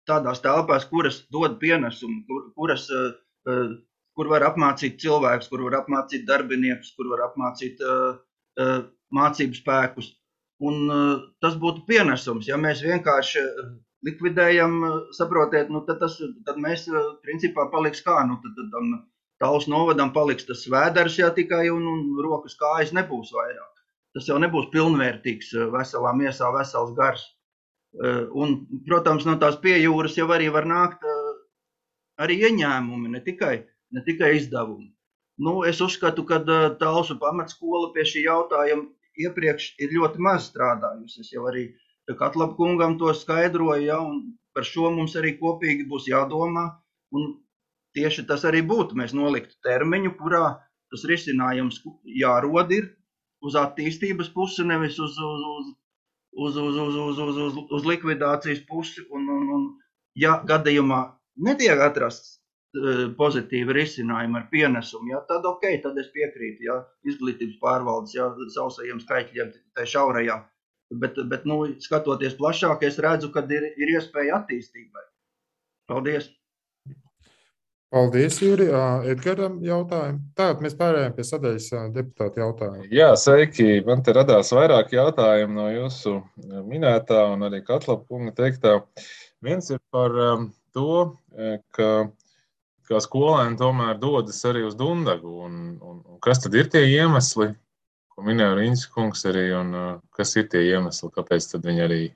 [SPEAKER 3] tādās telpās, kuras dod pienesumu, kur, kuras, kur var apmācīt cilvēkus, kur var apmācīt darbiniekus, kur var apmācīt mācību spēkus. Un tas būtu pienesums. Ja mēs vienkārši likvidējam, saprotiet, nu, tad, tas, tad mēs principā paliks kā, nu, tad, tad tam Talsu novadam paliks tas svēdars, ja tikai un, un rokas kājas nebūs vairāk. Tas jau nebūs pilnvērtīgs veselā miesā, vesels gars. Un, protams, no tās piejūras jau arī var nākt arī ieņēmumi, ne tikai, ne tikai izdevumi. Nu, es uzskatu, ka Talsu pamatskola pie šī jautājuma iepriekš ir ļoti maz strādājusi. Es jau arī Katlaba kungam to skaidroju, ja, un par šo mums arī kopīgi būs jādomā. Un tieši tas arī būtu. Mēs noliktu termiņu, kurā tas risinājums jārod ir uz attīstības pusi, nevis uz, uz, uz, uz, uz, uz, uz, uz, uz likvidācijas pusi. Un, un, un, ja gadījumā netiek atrasts pozitīvi risinājumi ar pienesumu, ja, tad ok, tad es piekrītu, ja, izglītības pārvaldes, ja, sausajiem skaitļiem, tai šaurajā. Bet, bet nu, skatoties plašāk, es redzu, ka ir, ir iespēja attīstībai. Paldies!
[SPEAKER 1] Paldies, Juri. Edgaram jautājumu. Tātad mēs pārējām pie sadaļas deputāta jautājumu.
[SPEAKER 6] Jā, sveiki. Man te radās vairāk jautājumu no jūsu minētā un arī Katlaba kunga teiktā. Viens ir par to, ka, ka skolēni tomēr dodas arī uz Dundagu. Un, un, un kas tad ir tie iemesli, ko minēja Riņķis kungs arī, un kas ir tie iemesli, kāpēc tad viņi arī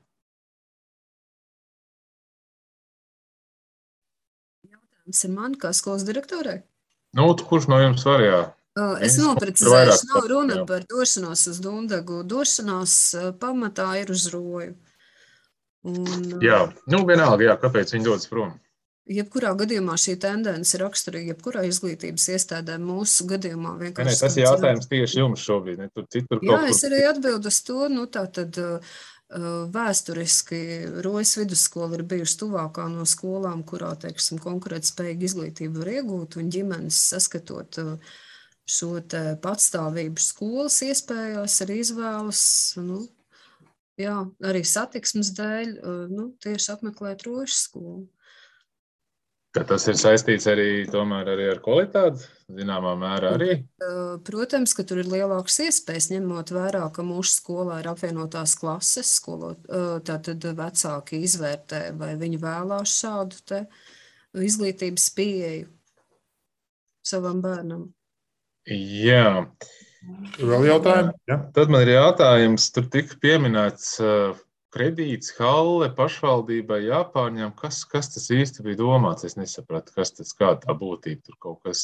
[SPEAKER 5] ir man, kā skolas direktorai?
[SPEAKER 6] Nu, kurš no jums var, jā?
[SPEAKER 5] Es noprecizēšu, nav runa par došanos uz Dundagu. Došanās pamatā ir uz Roju. Un,
[SPEAKER 6] jā, nu vienalga, jā, kāpēc viņi dodas prom?
[SPEAKER 5] Jebkurā gadījumā šī tendence ir raksturīga, jebkurā izglītības iestādē mūsu gadījumā vienkārši...
[SPEAKER 6] Ne, tas ir jautājums tieši jums šobrīd, ne tur citur kaut
[SPEAKER 5] jā,
[SPEAKER 6] kur.
[SPEAKER 5] Es arī atbildu uz to, nu tā tad... Vēsturiski Rojas vidusskola ir bijusi tuvākā no skolām, kurā, teiksim, konkurētspējīgu izglītību var iegūt, un ģimenes saskatot šo te patstāvību skolas iespējās, arī izvēlas, nu, jā, arī satiksmes dēļ, nu, tieši apmeklēt Rojas skolu.
[SPEAKER 6] Ka tas ir saistīts arī tomēr arī ar kvalitāti, zināmā mērā arī?
[SPEAKER 5] Protams, ka tur ir lielākas iespējas, ņemot vērā, ka mūsu skolā ir apvienotās klases, skolot, tātad vecāki izvērtē, vai viņi vēlās šādu te izglītības pieeju savam bērnam.
[SPEAKER 6] Jā.
[SPEAKER 1] Vēl jautājumi? Jā.
[SPEAKER 6] Tad man ir jautājums, tur tika pieminēts kredīts, halle, pašvaldībai jāpārņem. Kas, kas tas īsti bija domāts? Es nesapratu, kas tas, kā tā būtība. Tur kaut kas,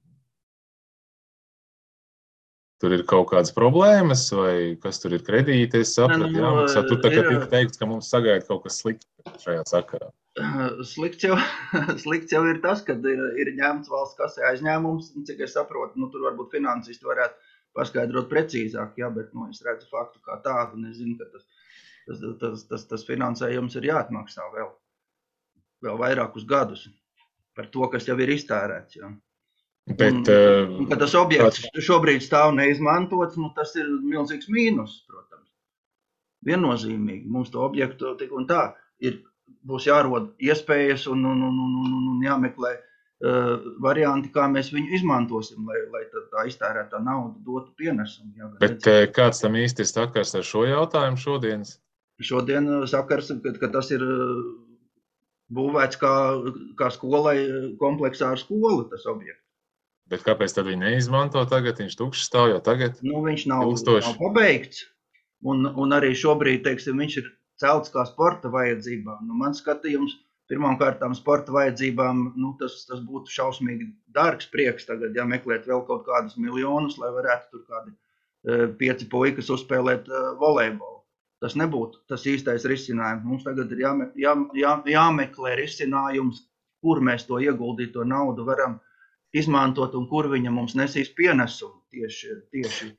[SPEAKER 6] tur ir kaut kādas problēmas, vai kas tur ir kredīti, es sapratu,
[SPEAKER 3] ne, nu,
[SPEAKER 6] jāmaksā. Tur tā kā
[SPEAKER 3] ir,
[SPEAKER 6] tika teikts, ka mums sagaida kaut kas slikts šajā sakarā.
[SPEAKER 3] Slikts jau, slikts jau ir tas, kad ir, ir ņemts valsts kasē aizņēmums, cik es saprotu, nu tur varbūt finansisti varētu paskaidrot precīzāk, jā, bet nu, es redzu faktu kā tādu, un es zinu, ka tas Tas, tas, tas, tas finansējums ir jāatmaksā vēl, vēl vairākus gadus par to, kas jau ir iztērēts. Ja.
[SPEAKER 6] Bet,
[SPEAKER 3] un, un, kad tas objekts šobrīd stāv neizmantots, nu, tas ir milzīgs mīnus, protams. Viennozīmīgi mums to objektu tik un tā ir, būs jārod iespējas un, un, un, un, un jāmeklē uh, varianti, kā mēs viņu izmantosim, lai, lai tā, tā iztērētā nauda dotu pienesumu. Ja.
[SPEAKER 6] Bet kāds tam īsti ir sakars ar šo jautājumu šodienas?
[SPEAKER 3] Šodien sakars, ka, ka tas ir būvēts kā, kā skolai kompleksā ar skolu, tas objekts.
[SPEAKER 6] Bet kāpēc tad viņi neizmanto tagad? Viņš tukšs stāv jau tagad?
[SPEAKER 3] Nu, viņš nav, nav pabeigts. Un, un arī šobrīd, teiksim, viņš ir celts kā sporta vajadzībām. Nu, man skatījums, pirmām kārtām sporta vajadzībām, nu, tas, tas būtu šausmīgi dārgs prieks tagad, ja meklēt vēl kaut kādus miljonus, lai varētu tur kādi uh, pieci puikas uzspēlēt uh, volejbolu. Tas nebūtu tas īstais risinājums. Mums tagad ir jāme, jā, jā, jāmeklē risinājums, kur mēs to ieguldīto naudu varam izmantot un kur viņa mums nesīs pienesumu tieši. tieši.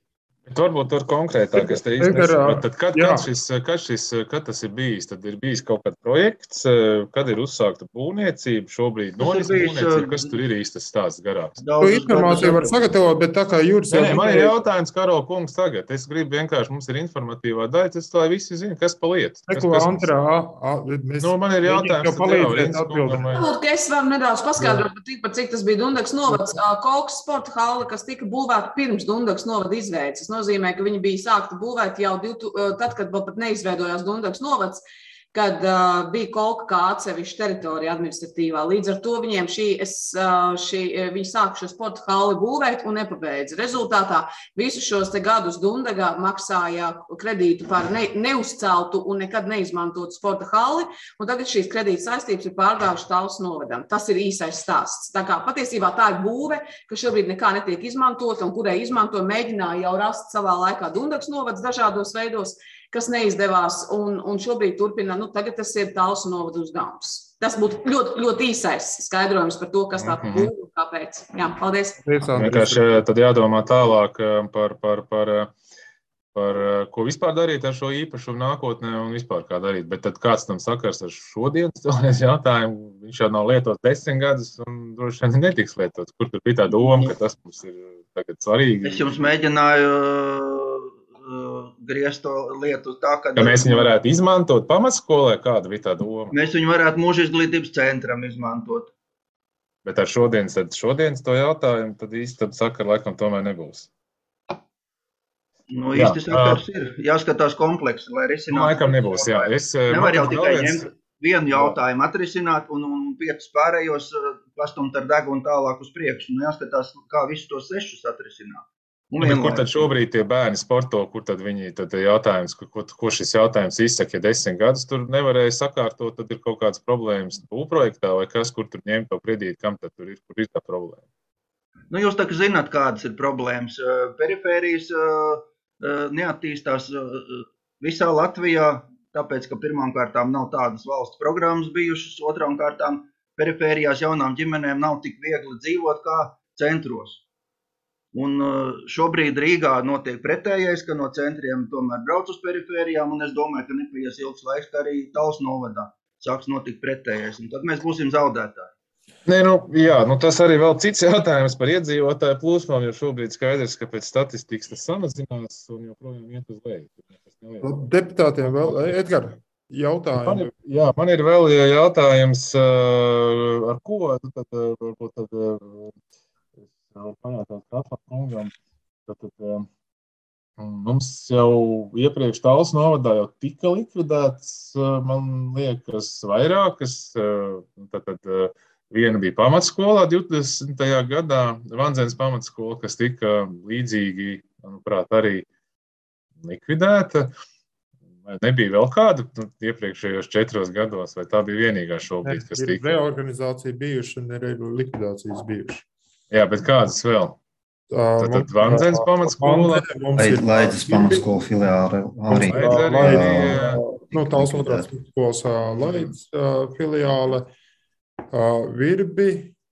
[SPEAKER 6] Bet varbūt tur konkrētāk, es te īsti nesaprotu. Tad kad, kad, šis, kad, šis, kad tas ir bijis? Tad ir bijis kaut kāds projekts, kad ir uzsākta būvniecība, šobrīd noris būvniecība, kas tur ir īstas stāsts garāks?
[SPEAKER 1] To informāciju var sagatavot, bet tā kā Jūras
[SPEAKER 6] jau... Nē, man ir jautājums, Karo kungs, tagad. Es gribu vienkārši, mums ir informatīvā daļa, tas lai visi zina, kas pa lietu.
[SPEAKER 1] Neko, Antrā, mēs...
[SPEAKER 6] Nu, man ir jautājums, tad jau Rīns kungam.
[SPEAKER 7] Varbūt, ka es varu nedaudz paskaidrot, bet tikpat cik tas bija Dundagas novads. Kolkas sporta hale, kas tika būvēta pirms Dundagas novada izveides. Tas nozīmē, ka viņi bija sākta būvēt jau tad, kad vēl pat neizveidojās Dundagas novads, kad uh, bija Kolka kā atsevišķa teritorija administratīvā. Līdz ar to viņiem šī, es, uh, šī, viņi sāka šo sporta halli būvēt un nepabeidz. Rezultātā visus šos te gadus Dundagā maksāja kredītu par ne, neuzceltu un nekad neizmantotu sporta halli, un tagad šīs kredīta saistības ir pārgājušas Talsu novadam. Tas ir īsais stāsts. Tā kā patiesībā tā ir būve, ka šobrīd nekā netiek izmantota un kurai izmanto mēģināja jau rast savā laikā Dundagas novads dažādos veidos, kas neizdevās, un, un šobrīd turpina, nu, tagad tas ir Talsu novada uzdevums. Tas būtu ļoti, ļoti īsais skaidrojums par to, kas tā būtu un kāpēc. Jā, paldies.
[SPEAKER 6] Vienkārši tad jādomā tālāk par, par, par, par, ko vispār darīt ar šo īpašumu nākotnē un vispār kā darīt. Bet tad kāds tam sakars ar šodienas jautājumu? Viņš jau nav lietots desmit gadus un droši vien netiks lietots. Kur tur bija tā doma, ka tas mums ir tagad svarīgi?
[SPEAKER 3] Es jums mēģināju griezt to lietu tā, ka...
[SPEAKER 6] Ka mēs viņu varētu izmantot pamatskolē, kāda bija tā doma?
[SPEAKER 3] Mēs viņu varētu mūža izglītības centram izmantot.
[SPEAKER 6] Bet ar šodienas, tad šodienas to jautājumu, tad īsti tad sakara laikam tomēr nebūs.
[SPEAKER 3] Nu, īsti sakars ir. Jāskatās kompleksi, lai risinātu.
[SPEAKER 6] Nu, laikam nebūs, jā. Es,
[SPEAKER 3] Nevar jau tikai ņemt vienu jautājumu atrisināt un, un piecus pārējos pastumt ar degunu tālāk uz priekšu. Nu, jāskatās, kā visus tos sešus atrisināt.
[SPEAKER 6] Nu, bet kur tad šobrīd tie bērni sporto, kur tad viņi, tad jautājums, ko, ko šis jautājums izsaka, ja desmit gadus tur nevarēja sakārtot, tad ir kaut kādas problēmas būvprojektā vai kas, kur tur ņemt to kredītu, kam tad tur ir, kur ir tā problēma?
[SPEAKER 3] Nu, jūs tā kā zināt, kādas ir problēmas. Perifērijas neattīstās visā Latvijā, tāpēc, ka pirmām kārtām nav tādas valsts programmas bijušas, otrām kārtām perifērijās jaunām ģimenēm nav tik viegli dzīvot kā centros. Un šobrīd Rīgā notiek pretējais, ka no centriem tomēr brauc uz perifērijām, un es domāju, ka nepaies ilgs laiks, ka arī Talsu novadā sāks notikt pretējais, un tad mēs būsim zaudētāji.
[SPEAKER 6] Nē, nu, jā, nu tas arī vēl cits jautājums par iedzīvotāju plūsmām, jo šobrīd skaidrs, ka pēc statistikas tas samazinās un joprojām iet uz leju.
[SPEAKER 1] Deputātiem vēl, Edgar, jautājumi.
[SPEAKER 6] Man ir, jā, man ir vēl jautājums, ar ko tad, varbūt tad, pajātāt Katlam kungam, tad, tad mums jau iepriekš Talsu novadā jau tika likvidēts, man liekas, vairākas, tad, tad viena bija pamatskolā divdesmitajā gadā, Vanzenes pamatskola, kas tika līdzīgi, manuprāt, arī likvidēta. Vai nebija vēl kāda nu, iepriekšējos četros gados, vai tā bija vienīgā šobrīd, kas tika?
[SPEAKER 1] Ir reorganizācija bijuši un ir likvidācijas bijuši.
[SPEAKER 6] Jā, bet kādas vēl? Tad, tad Vanzenes pamatskola.
[SPEAKER 8] Laidzes pamatskola filiāli arī.
[SPEAKER 1] Nu, Talsu otrās skolas Laidzes filiāle, Virbi.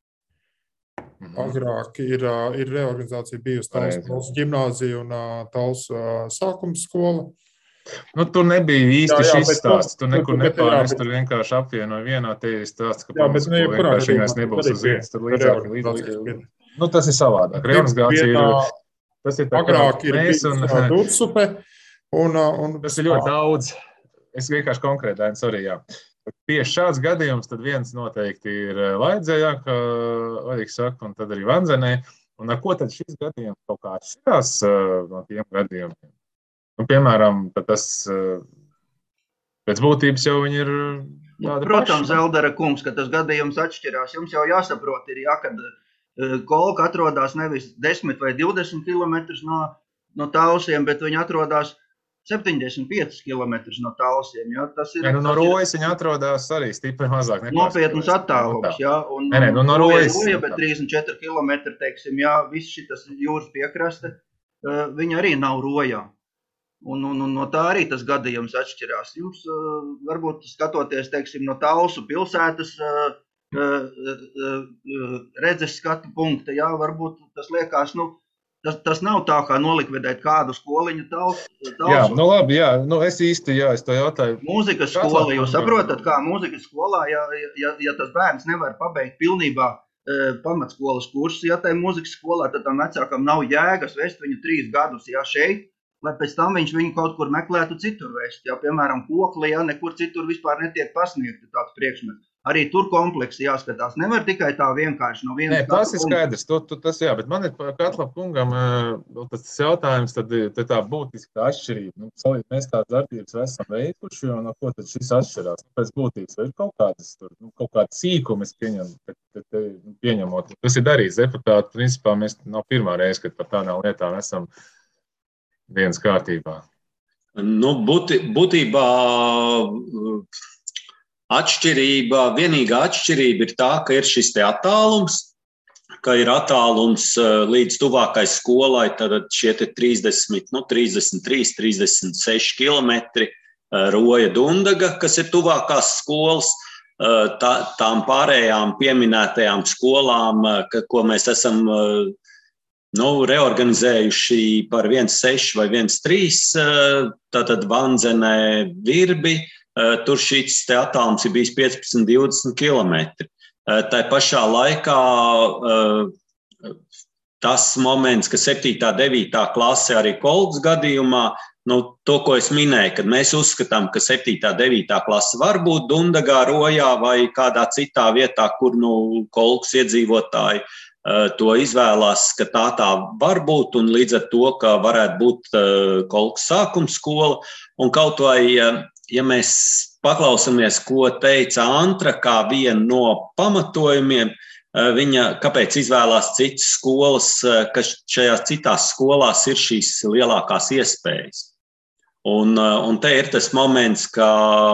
[SPEAKER 1] Agrāk ir, ir reorganizācija bijusi Talsu ģimnāzija un Talsu sākums skola.
[SPEAKER 6] Nu, tur nebija īsti jā, jā, šis stāsts. Tu nekur nepārnest, tur vienkārši apvienoja vienā te ir stāsts, ka pamatskola vienkārši mēs nebūs uz vietas. Tur līdzāk, līdzāk. Nu, tas ir savādāk. Reorganizācija ir, tas ir tā
[SPEAKER 1] agrāk ir bijis Dursupe. Un, un,
[SPEAKER 6] tas ir ļoti daudz. Es vienkārši konkrētāju, sorry, jā. Tieši šāds gadījums, tad viens noteikti ir Laidzē, jā, kā Vaļīgs saka, un tad arī Vanzenē. Un ar ko tad šis gadījums kaut kā atšķirās no tiem gadījumiem? Nu, piemēram, tas pēc būtības jau viņi ir tāda
[SPEAKER 3] Protams,
[SPEAKER 6] paša.
[SPEAKER 3] Eldera kungs, ka tas gadījums atšķirās. Jums jau jāsaprot, ir jā, kad Kolka atrodas nevis desmit vai divdesmit kilometrus no, no Talsiem, bet viņi atrodas septiņdesmit piecus kilometrus no Talsiem. Jā, tas ir,
[SPEAKER 6] ja, nu, no
[SPEAKER 3] tas
[SPEAKER 6] Rojas viņi atrodas arī stipri mazāk.
[SPEAKER 3] Nopietnas attālums, jā. Un,
[SPEAKER 6] ne, ne, nu, no Rojas.
[SPEAKER 3] Roja, bet trīsdesmit četri kilometri, teiksim, jā, viss šitas jūras piekraste, viņi arī nav Rojā. Un, un, un no tā arī tas gadījums atšķirās. Jums uh, varbūt skatoties, teiksim, no Talsu pilsētas uh, uh, uh, redzes skatu punkta, jā, varbūt tas liekas, nu, Tas, tas nav tā, kā nolikvidēt kādu skoliņu tausu.
[SPEAKER 6] Jā, nu labi, jā, nu es īsti, jā, es to jautāju.
[SPEAKER 3] Mūzikas skola, jūs saprotat, kā mūzikas skolā, ja, ja, ja tas bērns nevar pabeigt pilnībā e, pamatskolas kursus, ja tai mūzikas skolā, tad tam vecākam nav jēgas vest viņu trīs gadus, ja šeit, lai pēc tam viņš viņu kaut kur meklētu citur vest. Ja, piemēram, kokli, ja nekur citur vispār netiek pasniegti tāds priekšmets. Arī tur kompleksi jāskatās. Nevar tikai tā vienkārši no vienas.
[SPEAKER 6] Nē, tas ir skaidrs. Tu, tu, tas, jā, bet man ir par Katlapa kungam tas jautājums, tad, tad tā būtiska atšķirība. Nu, mēs tādas darbības esam veikuši, un no ko tad šis atšķirās? Pēc būtības vai ir kaut kādas, tur, nu, kaut kādas sīkumas pieņem, bet, bet, pieņemot. Tas ir darīts deputāti. Principā mēs nav pirmā reize, kad par tādām lietām esam dienas kārtībā.
[SPEAKER 2] Nu, būti, būtībā... Atšķirība, vienīgā atšķirība ir tā, ka ir šis te attālums, ka ir attālums līdz tuvākai skolai, tad šie te trīsdesmit, nu, trīsdesmit trīs, trīsdesmit seši kilometri Roja Dundaga, kas ir tuvākās skolas, tā, tām pārējām pieminētajām skolām, ka, ko mēs esam nu, reorganizējuši par viens seši vai viens trīs, tātad Vanzenē, Virbi. Tur šīs te attālums ir bijis piecpadsmit divdesmit kilometri. Tā pašā laikā tas moments, ka septītā, devītā klase arī Kolgas gadījumā, nu, to, ko es minēju, kad mēs uzskatām, ka septītā, devītā klase var būt Dundagā, Rojā vai kādā citā vietā, kur nu, Kolgas iedzīvotāji to izvēlās, ka tā tā var būt un līdz ar to, ka varētu būt Kolgas sākuma skola un kaut vai ja mēs paklausāmies, ko teica Antra, kā viena no pamatojumiem, viņa kāpēc izvēlās citas skolas, ka šajās citās skolās ir šīs lielākās iespējas. Un, un te ir tas moments, ka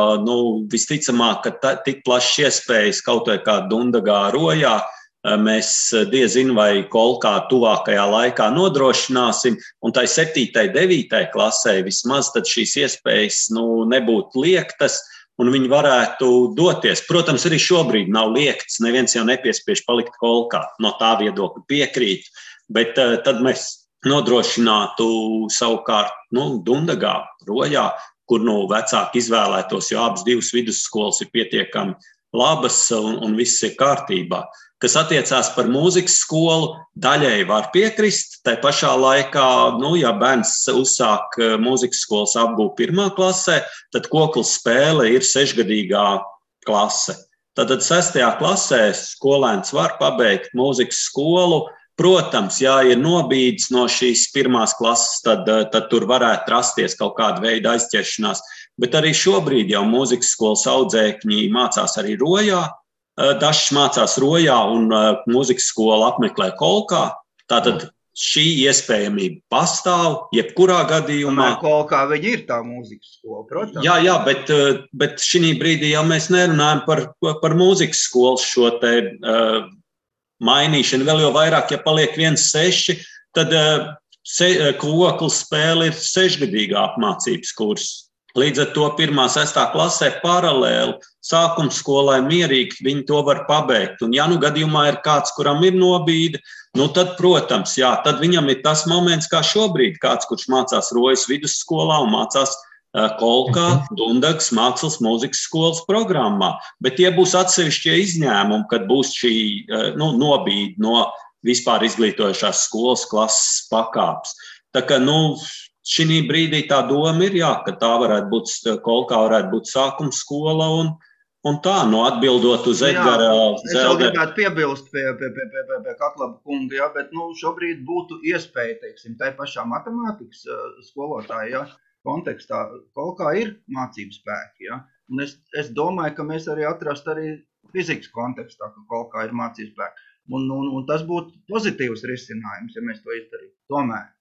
[SPEAKER 2] nu, visticamāk, ka tā, tik plašas iespējas kaut vai kā Dundagā, Rojā, mēs diezin vai kolkā tuvākajā laikā nodrošināsim, un tai septītai, devītai klasē vismaz tad šīs iespējas nu, nebūtu liektas, un viņi varētu doties. Protams, arī šobrīd nav liekts, neviens jau nepiespiež palikt kolkā, no tā viedokļa piekrīt, bet uh, tad mēs nodrošinātu savukārt nu, Dundagā, Rojā, kur nu, vecāki izvēlētos, jo abas divas vidusskolas ir pietiekami labas un, un viss ir kārtībā. Kas attiecās par mūzikas skolu, daļēji var piekrist. Tai pašā laikā, nu, ja bērns uzsāk mūzikas skolas apgūvu pirmā klasē, tad kokls spēle ir sešgadīgā klase. Tad sestajā klasē skolēns var pabeigt mūzikas skolu. Protams, ja ir nobīdes no šīs pirmās klases, tad, tad tur varētu rasties kaut kāda veida aizķeršanās. Bet arī šobrīd jau mūzikas skolas audzēkņi mācās arī Rojā. Dažs mācās Rojā un mūzikas skola apmeklē Kolkā. Tātad šī iespējamība pastāv, jebkurā gadījumā.
[SPEAKER 3] Kolkā viņa ir tā mūzikas skola, protams.
[SPEAKER 2] Jā, jā, bet, bet šī brīdī jau mēs nerunājam par, par mūzikas skolas šo te uh, mainīšanu. Vēl jau vairāk, ja paliek viens seši, tad uh, se, kokls spēle ir sešgadīgā apmācības kurs. Līdz ar to pirmā, sestā klasē paralēli sākuma skolai mierīgi viņi to var pabeigt. Un ja nu gadījumā ir kāds, kuram ir nobīde, nu tad, protams, jā, tad viņam ir tas moments, kā šobrīd kāds, kurš mācās Rojas vidusskolā un mācās uh, Kolkā, Dundagas mākslas mūzikas skolas programmā. Bet tie būs atsevišķie izņēmumi, kad būs šī uh, nu, nobīde no vispār izglītojušās skolas klases pakāpes. Tā kā, nu, šī brīdī tā doma ir, jā, ka tā varētu būt, Kolkā varētu būt sākuma skola un, un tā, no atbildot uz Edgara Zeldera.
[SPEAKER 3] Es vēl gribētu piebilst pie, pie, pie, pie, pie Katlaba kunga, jā, bet nu, šobrīd būtu iespēja, teiksim, tai pašā matemātikas skolotāja, jā, kontekstā Kolkā ir mācību spēki, jā. Un es, es domāju, ka mēs arī atrast arī fizikas kontekstā, ka Kolkā ir mācību spēki. Un, un, un tas būtu pozitīvs risinājums, ja mēs to izdarītu. Tomēr.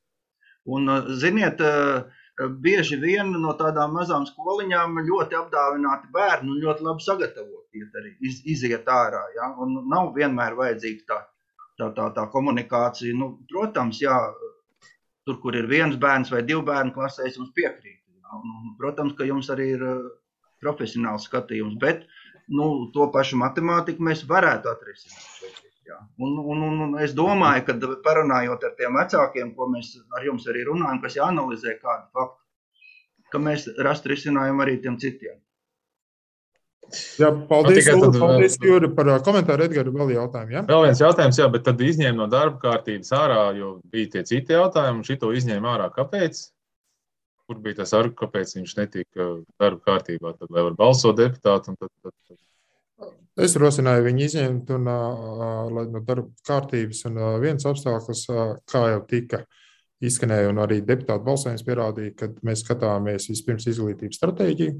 [SPEAKER 3] Un, ziniet, bieži vien no tādām mazām skoliņām ļoti apdāvināti bērni un ļoti labi sagatavoti arī iz, iziet ārā. Ja? Un nav vienmēr vajadzīga tā, tā, tā, tā komunikācija. Nu, protams, jā, tur, kur ir viens bērns vai divi bērni klasē, es jums piekrītu. Ja? Un, protams, ka jums arī ir profesionāls skatījums, bet nu, to pašu matemātiku mēs varētu atrisināt. Jā. Un, un, un, un es domāju, ka parunājot ar tiem vecākiem, ko mēs ar jums arī runājam, kas jāanalizē kādu faktu, ka mēs rastu risinājumu arī tiem citiem.
[SPEAKER 1] Jā, paldies,
[SPEAKER 6] Nu,
[SPEAKER 1] Ulu,
[SPEAKER 6] tad,
[SPEAKER 1] paldies Juri, par komentāru. Edgars, vēl jautājumi, jā?
[SPEAKER 6] Vēl viens jautājums, jā, bet tad izņēma no darba kārtības ārā, jo bija tie citi jautājumi, un šito izņēma ārā. Kāpēc? Kur bija tas arguments, kāpēc viņš netika darba kārtībā? Tad, lai var balsot deputāti, un tad, tad, tad...
[SPEAKER 1] Es rosināju viņu izņemt un, uh, no darba kārtības, un uh, viens apstākļus, uh, kā jau tika izskanēja, un arī deputātu balsojums pierādīja, kad mēs skatāmies vispirms izglītības stratēģiju,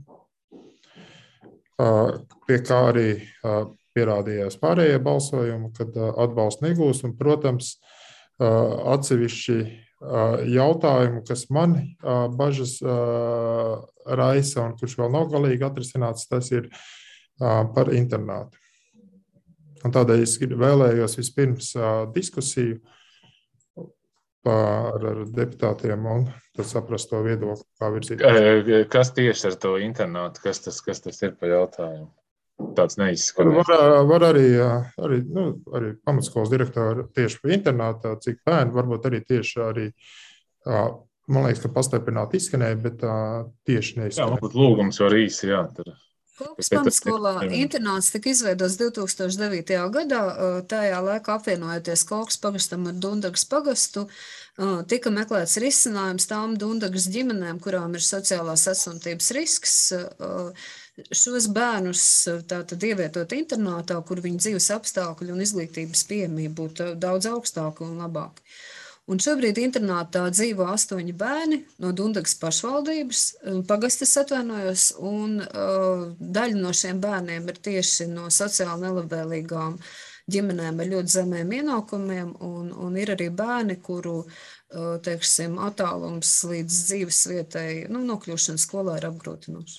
[SPEAKER 1] pie kā arī pierādījās pārējie balsojumi, kad atbalstu negūs. Un, protams, atsevišķi jautājumi, kas man bažas raisa un kurš vēl nav galīgi atrisināts, tas ir par internātu. Un tādēļ es vēlējos vispirms diskusiju ar, ar deputātiem un tad saprast to viedokli, kā virzīt.
[SPEAKER 6] Kas tieši ar to internātu? Kas tas, kas tas ir pa jautājumu? Tāds neizskanēs.
[SPEAKER 1] Var, var arī, arī, nu, arī pamatskolas direktori tieši par internātu, cik bērni, varbūt arī tieši arī, man liekas, ka pastiprināti izskanēja, bet tieši neizskanēja.
[SPEAKER 6] Jā, man būtu lūgums var īsi, jā. Tad.
[SPEAKER 5] Kolkas pamatskolā internāts tika izveidots divi tūkstoši devītajā gadā. Tajā laikā apvienojoties Kolkas pagastam ar Dundagas pagastu, tika meklēts risinājums tām Dundagas ģimenēm, kurām ir sociālās atstumtības risks, šos bērnus tātad ievietot internātā, kur viņu dzīves apstākļi un izglītības pieejamība būtu daudz augstāka un labāka. Un šobrīd internātā dzīvo astoņi bērni no Dundagas pašvaldības, pagastes atvainojos, un uh, daļa no šiem bērniem ir tieši no sociāli nelabvēlīgām ģimenēm ar ļoti zemiem ienākumiem, un, un ir arī bērni, kuru, uh, teiksim, attālums līdz dzīves vietai, nu, nokļūšana skolā ir apgrūtinoša.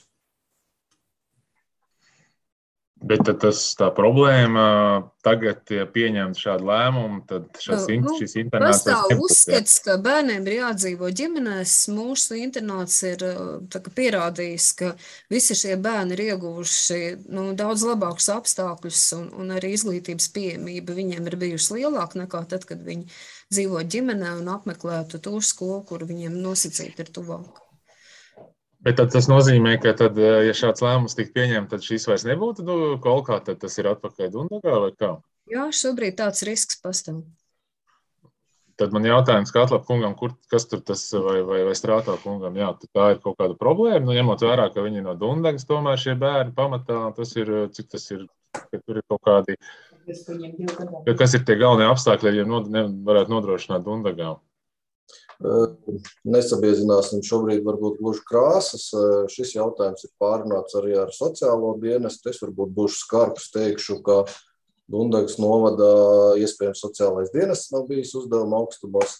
[SPEAKER 6] Bet tas, tā problēma tagad pieņemt šādu lēmumu, tad šis, nu, šis internāts
[SPEAKER 5] pastāv uzskats, ka bērniem ir jādzīvo ģimenēs. Mūsu internāts ir tā, pierādījis, ka visi šie bērni ir ieguvuši nu, daudz labākus apstākļus un, un arī izglītības pieejamība viņiem ir bijusi lielāka nekā tad, kad viņi dzīvo ģimenē un apmeklētu to skolu, kur viņiem nosacīti ir tuvāk.
[SPEAKER 6] Bet tad tas nozīmē, ka tad, ja šāds lēmums tika pieņemts, tad šis vairs nebūtu nu, Kolkā, tad tas ir atpakaļ Dundagā vai kā?
[SPEAKER 5] Jā, šobrīd tāds risks pastāv.
[SPEAKER 6] Tad man jautājums Katlapa kungam, kur, kas tur tas vai, vai, vai Strātā kungam, jā, tā ir kaut kāda problēma, nu ņemot vērā, ka viņi no Dundagas tomēr šie bērni pamatā, tas ir, cik tas ir, ka tur ir kaut kādi, kas ir tie galvenie apstākļi, ja nod, ne, varētu nodrošināt Dundagā?
[SPEAKER 9] Nesabiezināsim šobrīd varbūt gluži krāsas. Šis jautājums ir pārunāts arī ar sociālo dienestu. Es varbūt būšu skarbs, teikšu, ka Dundagas novada iespējams sociālais dienests nav bijis uzdevuma augstumos.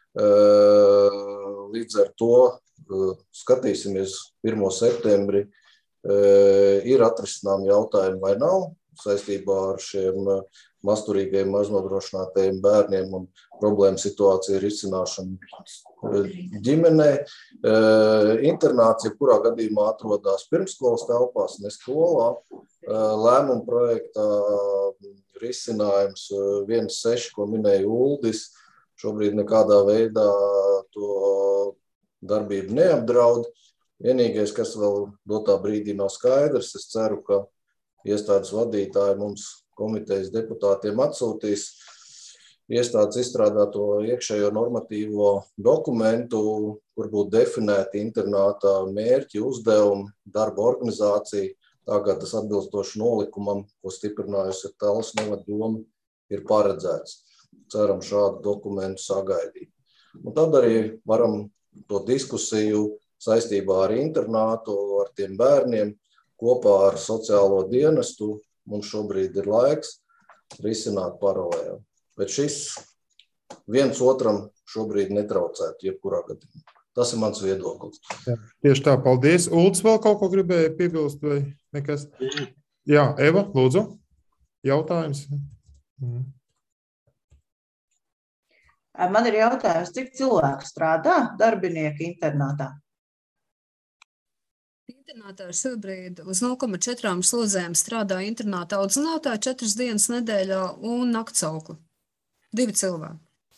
[SPEAKER 9] Līdz ar to skatīsimies pirmo septembri. Ir atrisinām jautājumi vai nav saistībā ar šiem masturīgiem, maznodrošinātajiem bērniem un problēmu situāciju risināšanu ģimenē. Internāts, jebkurā gadījumā atrodas pirmskolas telpās, ne skolā. Lēmuma projektā risinājums viens seši, ko minēja Uldis, šobrīd nekādā veidā to darbību neapdraud. Vienīgais, kas vēl dotā brīdī nav skaidrs, es ceru, ka iestādes vadītāji mums komitejas deputātiem atsūtīs iestādes izstrādāto iekšējo normatīvo dokumentu, kur būtu definēti internātā mērķi, uzdevumi, darba organizācija, tā kā tas atbilstoši nolikumam, ko stiprinājusi ir Tallas novada doma, ir paredzēts. Ceram šādu dokumentu sagaidīt. Un tad arī varam to diskusiju saistībā ar internātu, ar tiem bērniem, kopā ar sociālo dienestu. Mums šobrīd ir laiks risināt paralēli. Bet šis viens otram šobrīd netraucētu, jebkurā gadījumā. Tas ir mans viedoklis.
[SPEAKER 1] Jā, tieši tā, paldies. Uldis vēl kaut ko gribēja piebilst vai nekas? Jā, Eva, lūdzu. Jautājums. Mm.
[SPEAKER 4] Man ir jautājums, cik cilvēku strādā darbinieki internātā?
[SPEAKER 5] Internātā šobrīd uz nulle komats četri slodzēm strādā internāta audzinātāji četras dienas nedēļā un naktsaukli. Divi cilvēki.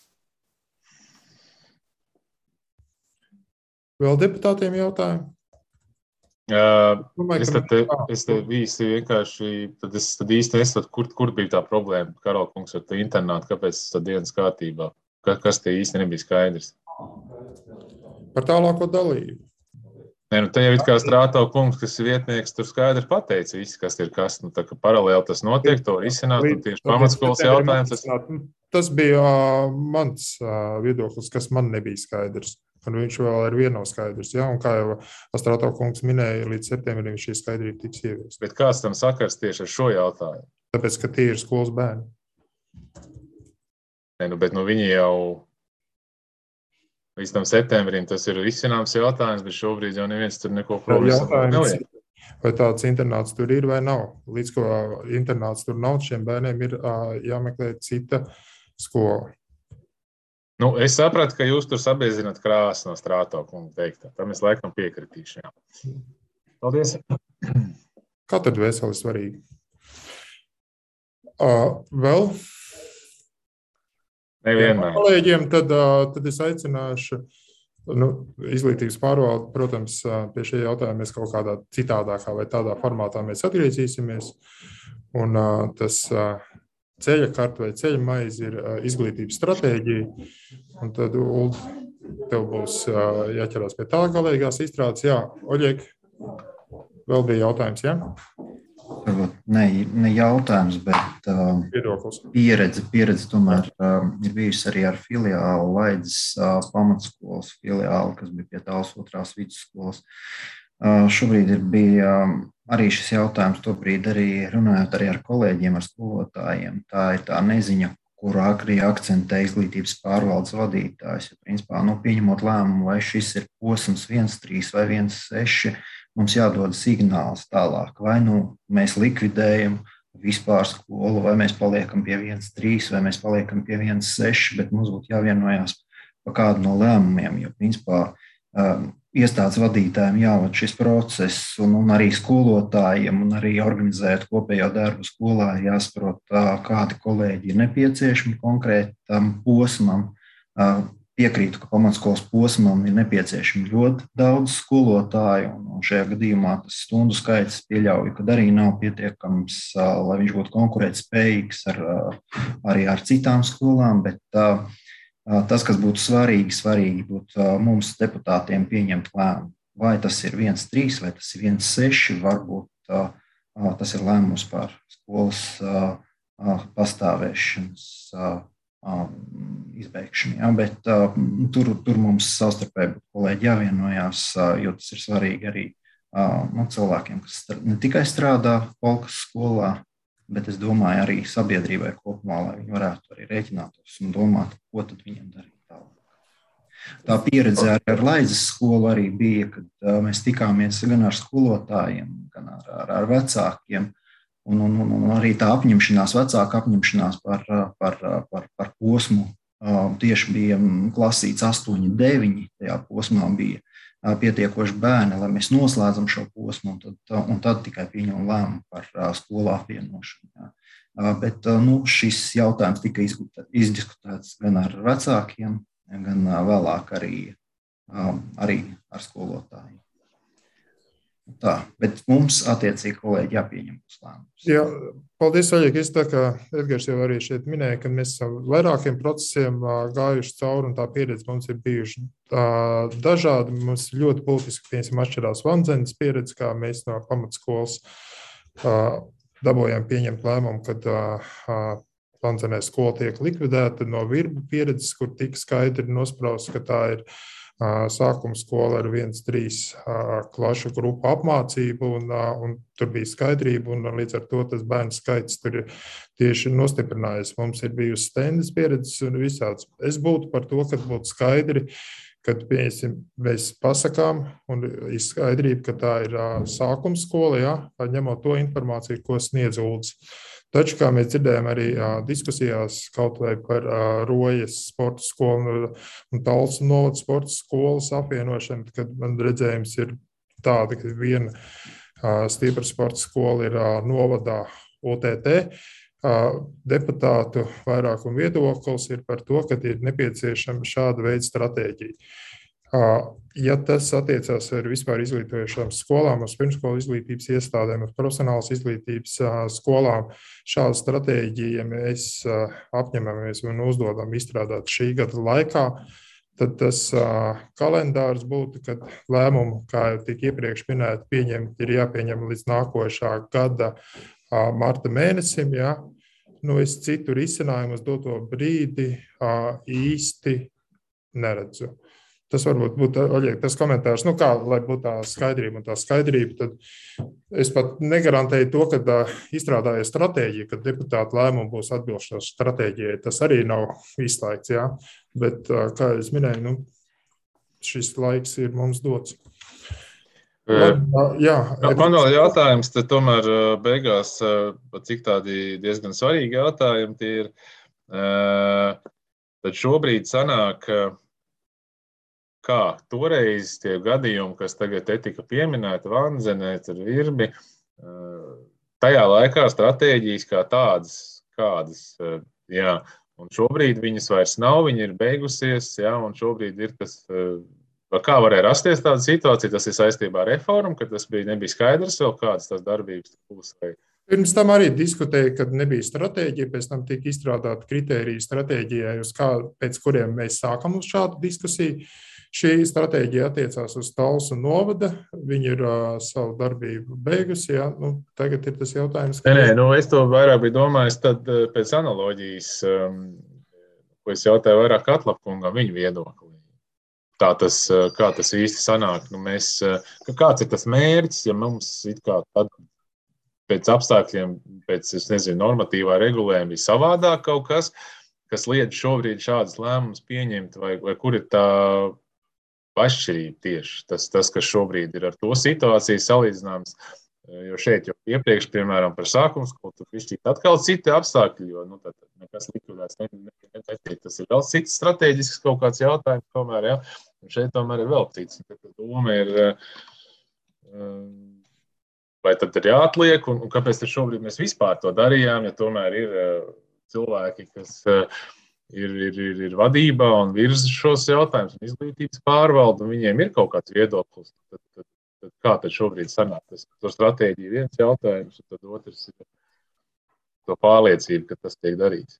[SPEAKER 1] Vēl deputātiem jautājumi?
[SPEAKER 6] Uh,
[SPEAKER 1] Domāju,
[SPEAKER 6] es
[SPEAKER 1] ka
[SPEAKER 6] tad, es te īsti vienkārši, tad es tad īsti nesaprotu, kur, kur bija tā problēma, Karolkungs, ar to internātu, kāpēc tas dienas kārtībā, kas tie īsti nebija skaidrs.
[SPEAKER 1] Par tālāko dalību.
[SPEAKER 6] Nē, nu te jau it kā Strāto kungs, kas ir vietnieks, tur skaidri pateica visi, kas ir kas, nu tā kā paralēli tas notiek, to risināt, un tieši pamatskolas jautājums. Tas...
[SPEAKER 1] tas bija uh, mans uh, viedoklis, kas man nebija skaidrs. Un viņš vēl ar vienu nav skaidrs. Ja? Un kā jau Strāto kungs minēja, līdz septembrim šī skaidrība tiks ieviesta.
[SPEAKER 6] Bet kāds tam sakars tieši ar šo jautājumu?
[SPEAKER 1] Tāpēc, ka tie ir skolas bērni.
[SPEAKER 6] Nē, nu, bet nu viņi jau līdz tam septembrim tas ir izcināms jautājums, bet šobrīd jau neviens tur neko problēmu neliek.
[SPEAKER 1] Vai tāds internāts tur ir vai nav? Līdz ko internāts tur nav, šiem bērniem ir jāmeklē cita skola.
[SPEAKER 6] Nu, es sapratu, ka jūs tur sabiezināt krāsu no Strāto kunga teiktā. Tam es laikam piekritīšu. Jā. Paldies.
[SPEAKER 1] Kā tad veseli svarīgi? Uh, vēl?
[SPEAKER 6] Nevienmēr.
[SPEAKER 1] Kolēģiem tad, uh, tad es aicināšu nu, izglītības pārvaldi, protams, uh, pie šie jautājumi mēs kaut kādā citādākā vai tādā formātā mēs atgriezīsimies. Un uh, tas... Uh, ceļa karta vai ceļa maize ir izglītības stratēģija, un tad, Uld, tev būs jāķerās pie tā galīgās izstrādes. Jā, Oļeg, vēl bija jautājums, jā?
[SPEAKER 8] Ne, ne jautājums, bet uh, pieredze, pieredze tomēr uh, ir bijusi arī ar filiālu, Laidzes uh, pamatskolas filiālu, kas bija pie tāls otrās vidusskolas. Uh, šobrīd ir bija um, arī šis jautājums, tobrīd arī runājot arī ar kolēģiem, ar skolotājiem. Tā ir tā neziņa, kuru arī akcentē izglītības pārvaldes vadītājs. Ja, principā, nu, pieņemot lēmumu, vai šis ir posms viens trīs vai viens seši, mums jādod signāls tālāk. Vai nu mēs likvidējam vispār skolu, vai mēs paliekam pie viens trīs, vai mēs paliekam pie viens seši, bet mums būtu jāvienojās par kādu no lēmumiem, jo, principā, um, iestādes vadītājiem jāvada šis process, un, un arī skolotājiem, un arī organizējot kopējo darbu skolā, jāsaprot, kādi kolēģi ir nepieciešami konkrētam posmam. Piekrītu, ka pamatskolas posmam ir nepieciešami ļoti daudz skolotāju, un šajā gadījumā tas stundu skaits pieļauj, ka arī nav pietiekams, lai viņš būtu konkurētspējīgs ar, arī ar citām skolām, bet tas, kas būtu svarīgi, svarīgi būtu mums deputātiem pieņemt lēmumu. Vai tas ir viens trīs, vai tas ir viens seši, varbūt tas ir lēmums par skolas pastāvēšanas izbeigšanu. Ja? Bet tur, tur mums savstarpēji būtu kolēģi jāvienojās, jo tas ir svarīgi arī nu, cilvēkiem, kas ne tikai strādā Polkas skolā, bet es domāju arī sabiedrībai kopumā, lai viņi varētu arī rēķinātos un domāt, ko tad viņiem darīt tālāk. Tā pieredze ar, ar Laidzes skolu arī bija, kad uh, mēs tikāmies gan ar skolotājiem, gan ar, ar, ar vecākiem, un, un, un, un arī tā apņemšanās, vecāka apņemšanās par, par, par, par posmu. Uh, tieši bija klasīts astoņi deviņi, tajā posmā bija pietiekoši bērni, lai mēs noslēdzam šo posmu un tad, un tad tikai pieņemam lēmumu par skolu apvienošanu. Jā. Bet nu, šis jautājums tika izdiskutēts gan ar vecākiem, gan vēlāk arī, arī ar skolotājiem. Tā, bet mums attiecīgi kolēģi jāpieņem uz lēmumus.
[SPEAKER 1] Jā, paldies, Aļek. Es tā kā Edgars jau arī šeit minēja, ka mēs esam vairākiem procesiem gājuši cauri un tā pieredze mums ir bijuši dažādi. Mums ļoti būtiski, piemēram, atšķirās Vanzenes pieredze, kā mēs no pamatskolas dabūjām pieņemt lēmumu, kad Vanzenē skola tiek likvidēta, no Virbu pieredzes, kur tika skaidri nospraust, ka tā ir sākuma skola ar viens trīs klašu grupu apmācību, un, un tur bija skaidrība, un līdz ar to tas bērnu skaits tur ir tieši nostiprinājies. Mums ir bijusi stendas pieredzes un visāds. Es būtu par to, ka būtu skaidri, kad mēs pasakām un ir skaidrība, ka tā ir sākuma skola, ja, ņemot to informāciju, ko sniedz Uldis. Taču, kā mēs dzirdējām arī diskusijās kaut vai par Rojas sporta skolu un Talsu novada sporta skolas apvienošanu, kad man redzējums ir tāda, ka viena stipra sporta skola ir novadā O T T. Deputātu vairākuma viedoklis ir par to, ka ir nepieciešama šāda veida stratēģija. Ja tas attiecās ar vispār izglītojošām skolām, uz pirmsskolu izglītības iestādēm, uz profesionālas izglītības skolām, šādu stratēģiju, ja mēs apņemamies un uzdodam izstrādāt šī gada laikā, tad tas kalendārs būtu, kad lēmumu, kā jau tika iepriekš minēti, pieņemt ir jāpieņem līdz nākošā gada marta mēnesim. Ja? Nu, es citu risinājumu uz doto brīdi īsti neredzu. Tas varbūt būtu, Oļeg, tas komentārs, nu kā, lai būtu tā skaidrība un tā skaidrība, tad es pat negarantēju to, ka izstrādāja stratēģiju, kad deputātu lēmumu būs atbilstoši stratēģijai. Tas arī nav izslēgts, jā. Bet, kā es minēju, nu, šis laiks ir mums dots.
[SPEAKER 6] Jā, man vēl jautājums, tad tomēr beigās, cik tādi diezgan svarīgi jautājumi tie ir, tad šobrīd sanāk, kā toreiz tie gadījumi, kas tagad te tika pieminēti, Vanzenē, Virbi, tajā laikā stratēģijas kā tādas, kādas, jā, un šobrīd viņas vairs nav, viņa ir beigusies, jā, un šobrīd ir tas, kā varēja rasties tāda situācija, tas ir saistībā ar reformu, ka tas bija, nebija skaidrs vēl kādas tās darbības būs, vai...
[SPEAKER 1] Pirms tam arī diskutēja, kad nebija stratēģija, pēc tam tika izstrādāta kritērija stratēģijai, uz kā, pēc kuriem mēs sākam uz šādu diskusiju. Šī stratēģija attiecās uz Talsu novada, viņi ir uh, savu darbību beigusi, jā, nu, tagad ir tas jautājums.
[SPEAKER 6] Ka... Nē, nē, nu es to vairāk biju domājis tad pēc analoģijas, um, ko es jautāju vairāk Katlapkungam, viņu viedokli. Tā tas, kā tas īsti sanāk, nu mēs, kāds ir tas mērķis, ja mums it kā tad pēc apstākļiem, pēc, es nezinu, normatīvā regulējuma ir savādāk kaut kas, kas liedz šobrīd šādas lēmumus pieņemt, vai, vai kur ir tā atšķirība tieši, tas, tas, kas šobrīd ir ar to situāciju salīdzināms, jo šeit jau iepriekš, piemēram, par sākums, ko tu pišķīt atkal citi apstākļi, jo, nu, tad nekas likvidēts, ne, ne, ne, tas ir vēl cits strateģisks kaut kāds jautājums tomēr, ja, un šeit tomēr ir vēl cits, un tad doma ir, vai tad ir jāatliek, un, un kāpēc tad šobrīd mēs vispār to darījām, ja tomēr ir cilvēki, kas ir, ir, ir, ir vadībā un virza šos jautājumus un izglītības pārvalda, un viņiem ir kaut kāds viedoklis, tad, tad, tad kā tad šobrīd sanāk? Tas, to stratēģija viens jautājums, un tad otrs ir to pārliecību, ka tas tiek darīts.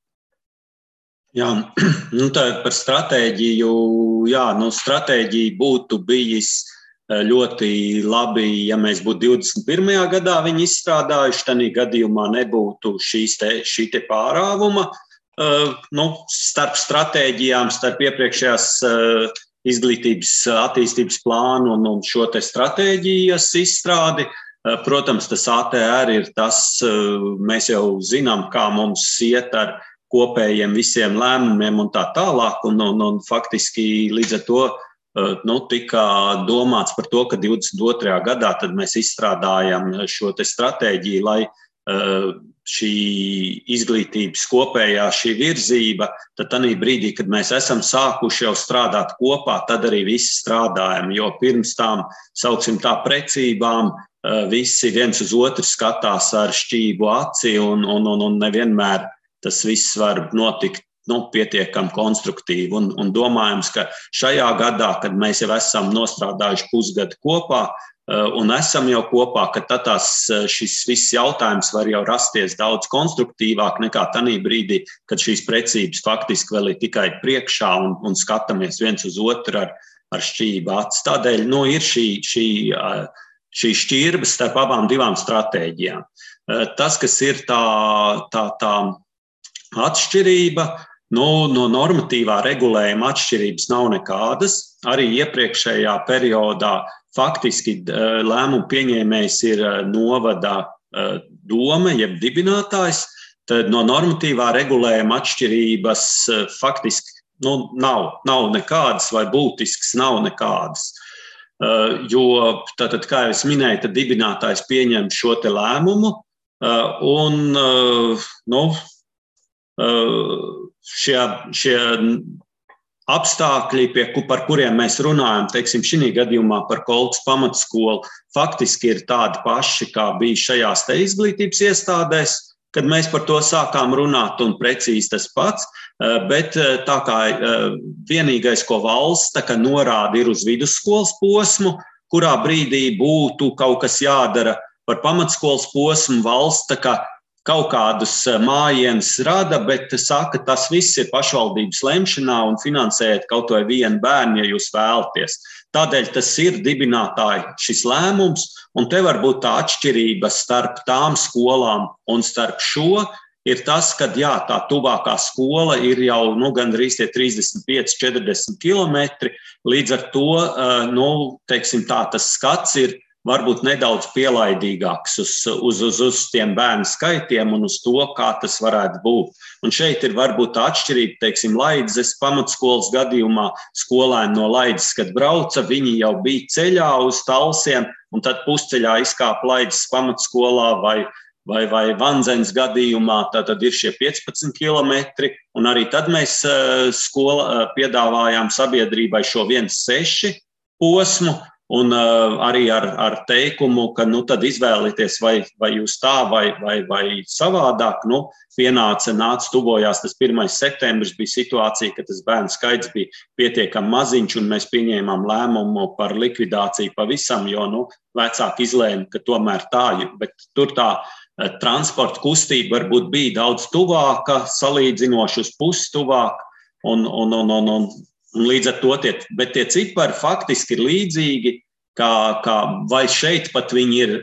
[SPEAKER 2] Jā, nu tā par stratēģiju, jā, nu stratēģija būtu bijis ļoti labi, ja mēs būtu divdesmit pirmajā gadā viņi izstrādājuši, tādā gadījumā nebūtu šīs te, šī te pārāvuma. Uh, nu, starp stratēģijām, starp iepriekšējās uh, izglītības attīstības plānu un, un šo te stratēģijas izstrādi. Uh, protams, tas A T R ir tas, uh, mēs jau zinām, kā mums iet ar kopējiem visiem lēmumiem un tā tālāk, un, un, un faktiski līdz ar to uh, nu, tika domāts par to, ka divdesmit otrajā gadā tad mēs izstrādājam šo te stratēģiju, lai uh, šī izglītības kopējā, šī virzība, tad tādā brīdī, kad mēs esam sākuši jau strādāt kopā, tad arī visi strādājam, jo pirms tām, sauksim tā, precībām, visi viens uz otru skatās ar šķību aci, un, un, un, un nevienmēr tas viss var notikt nu, pietiekami konstruktīvi. Un, un domājams, ka šajā gadā, kad mēs jau esam nostrādājuši pusgadu kopā, un esam jau kopā, ka tad tās, šis viss jautājums var jau rasties daudz konstruktīvāk nekā tādā brīdī, kad šīs precības faktiski vēl ir tikai priekšā un, un skatāmies viens uz otru ar, ar šķību acis. Tādēļ nu, ir šī, šī, šī šķirba starp abām divām stratēģijām. Tas, kas ir tā, tā, tā atšķirība, nu, no normatīvā regulējuma atšķirības nav nekādas. Arī iepriekšējā periodā faktiski lēmumu pieņēmējs ir novada doma, jeb dibinātājs, tad no normatīvā regulējuma atšķirības faktiski nu, nav, nav nekādas vai būtisks nav nekādas. Jo, tātad, kā jau es minēju, tad dibinātājs pieņem šo te lēmumu un nu, šie, šie apstākļi, pie, par kuriem mēs runājam, teiksim, šī gadījumā par Kolkas pamatskolu, faktiski ir tādi paši, kā bija šajās te izglītības iestādēs, kad mēs par to sākām runāt, un precīzi tas pats, bet tā kā vienīgais, ko valsts tā kā norāda, ir uz vidusskolas posmu, kurā brīdī būtu kaut kas jādara par pamatskolas posmu, valsts tā kā kaut kādus mājienas rada, bet saka, tas viss ir pašvaldības lemšanā un finansējiet kaut vai vienu bērnu, ja jūs vēlaties. Tādēļ tas ir dibinātāji šis lēmums, un te var būt tā atšķirība starp tām skolām un starp šo ir tas, ka jā, tā tuvākā skola ir jau nu, gandrīz tie trīsdesmit pieci, četrdesmit kilometri, līdz ar to, nu, teiksim tā, tas skats ir varbūt nedaudz pielaidīgāks uz, uz, uz, uz tiem bērnu skaitiem un uz to, kā tas varētu būt. Un šeit ir varbūt tā atšķirība, teiksim, Laidzes pamatskolas gadījumā skolēni no Laidzes, kad brauca, viņi jau bija ceļā uz Talsiem, un tad pusceļā izkāpa Laidzes pamatskolā vai, vai, vai Vandzens gadījumā, tad ir šie piecpadsmit kilometri, un arī tad mēs skola piedāvājām sabiedrībai šo viens seši posmu, un uh, arī ar, ar teikumu, ka nu, tad izvēlieties, vai, vai jūs tā, vai, vai, vai savādāk. Nu, pienāca, nāca, tuvojās tas pirmais septembris, bija situācija, ka tas bērnu skaits bija pietiekami maziņš, un mēs pieņēmām lēmumu par likvidāciju pavisam, jo nu, vecāki izlēma, ka tomēr tā, bet tur tā uh, transporta kustība varbūt bija daudz tuvāka, salīdzinoši uz pusi tuvāk, un, un, un, un, un Un līdz ar to tie, bet tie cipari faktiski ir līdzīgi, kā, kā vai šeit pat viņi ir,